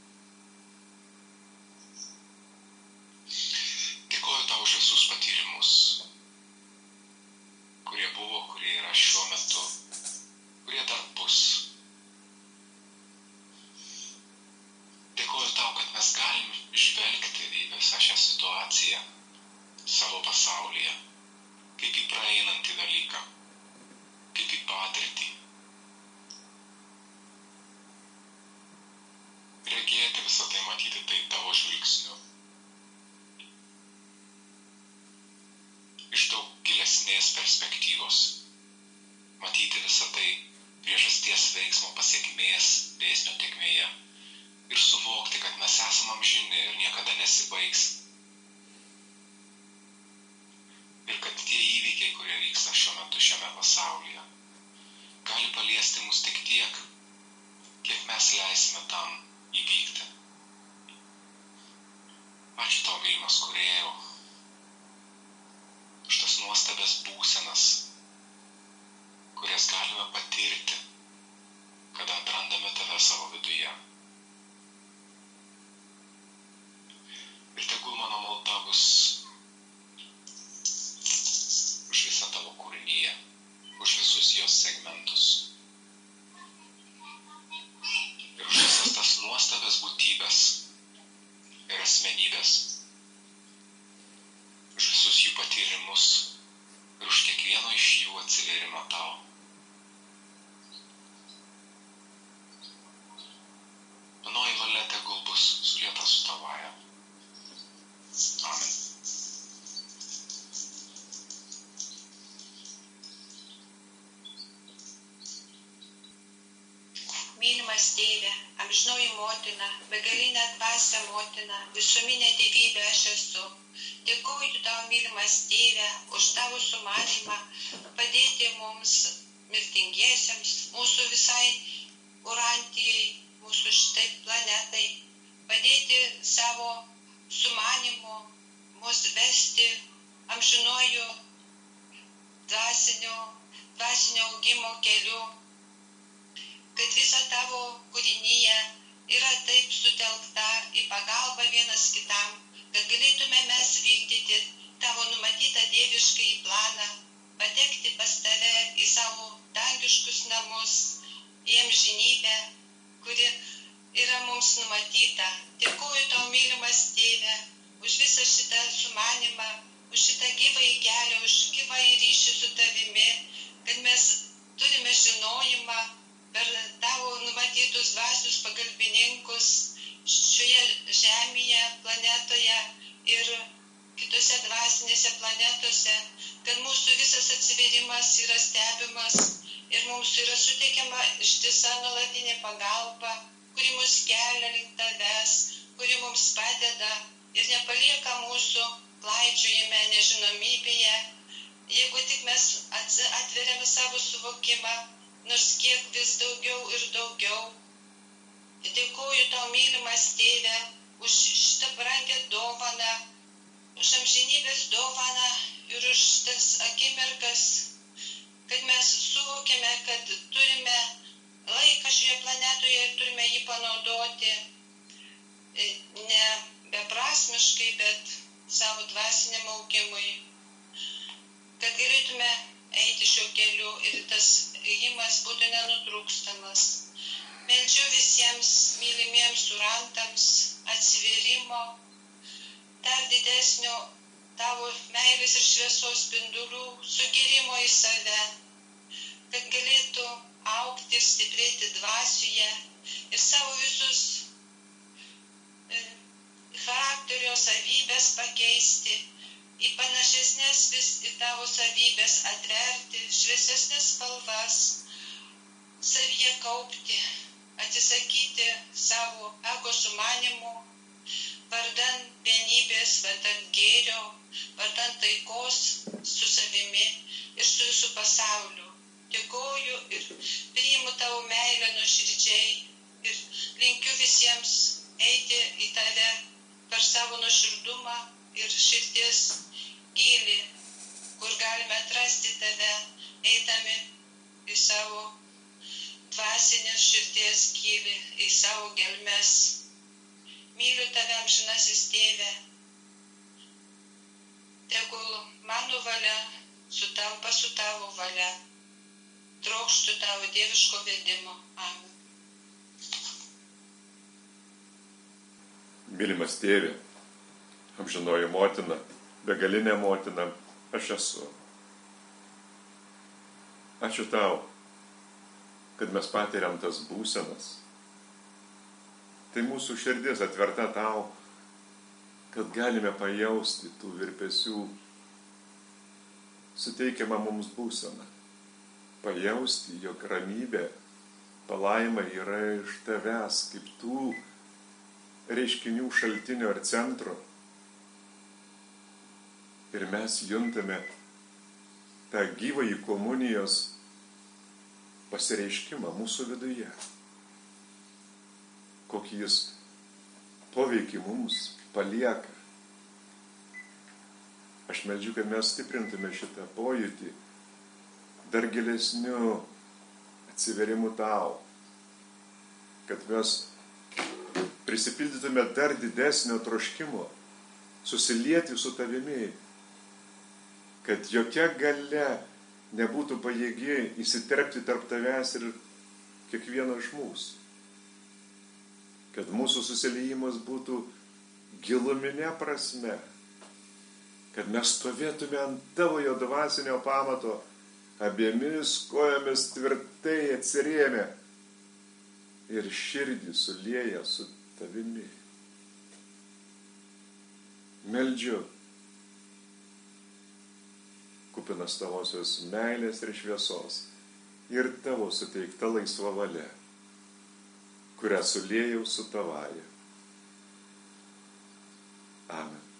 Dėkoju tau už visus patyrimus, kurie buvo, kurie yra šiuo metu, kurie dar bus. Dėkoju tau, kad mes galim žvelgti į visą šią situaciją savo pasaulyje, kaip į praeinantį dalyką, kaip į patirtį. Regėti visą tai, matyti tai tavo žvilgsniu. Iš daug gilesnės perspektyvos. Matyti visą tai priežasties veiksmo pasekmės dėsnio tėkmėje. Ir suvokti, kad mes esame amžini ir niekada nesibaigs. Ir kad tie įvykiai, kurie vyksta šiuo metu šiame pasaulyje, gali paliesti mus tik tiek, kiek mes leisime tam įvykti. Ačiū tau, mylimas Kūrėjau, už tas nuostabias būsenas, amžinoji motina, begalinė dvasia motina, visuminė dievybė aš esu. Dėkoju tau, mylimas tėve, už tavo sumanymą padėti mums mirtingiesiems, mūsų visai Urantijai, mūsų šitai planetai, padėti savo sumanimu mus vesti amžinuoju dvasinio augimo keliu, kad visa tavo kūrinyje yra taip sutelkta į pagalbą vienas kitam, kad galėtume mes vykdyti tavo numatytą dieviškai planą, patekti pas tave į savo dangiškus namus, į amžinybę, kuri yra mums numatyta. Dėkoju tau, mylimas tėve, už visą šitą sumanimą, už šitą gyvąjį kelią, už gyvąjį ryšį su tavimi, kad mes turime žinojimą per tavo numatytus dvasius pagalbininkus šioje žemėje, planetoje ir kitose dvasinėse planetose, kad mūsų visas atsivėrimas yra stebimas ir mums yra suteikiama ištisa nuolatinė pagalba, kuri mus kelia link tavęs, kuri mums padeda ir nepalieka mūsų klaidžiojime nežinomybėje, jeigu tik mes atveriame savo suvokimą, nors kiek vis daugiau ir daugiau. Dėkoju tau, mylimas tėve, už šitą brangią dovaną, už amžinybės dovaną ir už tas akimirkas, kad mes suvokėme, kad turime laiką šioje planetoje ir turime jį panaudoti ne beprasmiškai, bet savo dvasiniam augimui, kad galėtume eiti šiuo keliu ir tas ėjimas būtų nenutrūkstamas. Meldžiu visiems mylimiems urantams atsivėrimo, dar didesnio tavo meilės ir šviesos spindulių sugėrimo į save, kad galėtų augti ir stiprėti dvasioje ir savo visus charakterio savybės pakeisti į panašesnės vis į tavo savybės, atverti šviesesnės spalvas, savyje kaupti, atsisakyti savo ego sumanimų, vardan vienybės, vardan gėrio, vardan taikos su savimi ir su visų pasauliu. Dėkoju ir priimu tavo meilę nuoširdžiai ir linkiu visiems eiti į tave per savo nuoširdumą ir širdies gilį, kur galime atrasti tave, eidami į savo dvasinės širdies gilį, į savo gelmes. Myliu tave, amžinasis tėve. Tegul mano valia sutampa su tavo valia. Trokštu tavo dieviško vedimo. Amen. Mylimas tėve, amžinoji motina, begalinė motina, aš esu. Ačiū tau, kad mes patiriam tas būsenas. Tai mūsų širdis atverta tau, kad galime pajausti tų virpesių suteikiamą mums būseną. Pajausti, jog ramybė, palaima yra iš tavęs, kaip tų reiškinių šaltinio ar centro. Ir mes juntame tą gyvąjį komunijos pasireiškimą mūsų viduje. Kokį jis poveikį mums palieka. Aš meldžiu, kad mes stiprintume šitą pojūtį dar gilesniu atsiverimu tau. Kad mes prisipildytume dar didesnio troškimo susilieti su tavimi, kad jokia galia nebūtų pajėgi įsiterpti tarp tavęs ir kiekvieno iš mūsų. Kad mūsų susiliejimas būtų giluminė prasme, kad mes stovėtume ant tavojo dvasinio pamato, abiemis kojomis tvirtai atsirėmę ir širdį sulieję su tavimi. Meldžiu, kupinas tavosios meilės ir šviesos ir tavo suteikta laisva valia, kurią suliejau su tavaja. Amen.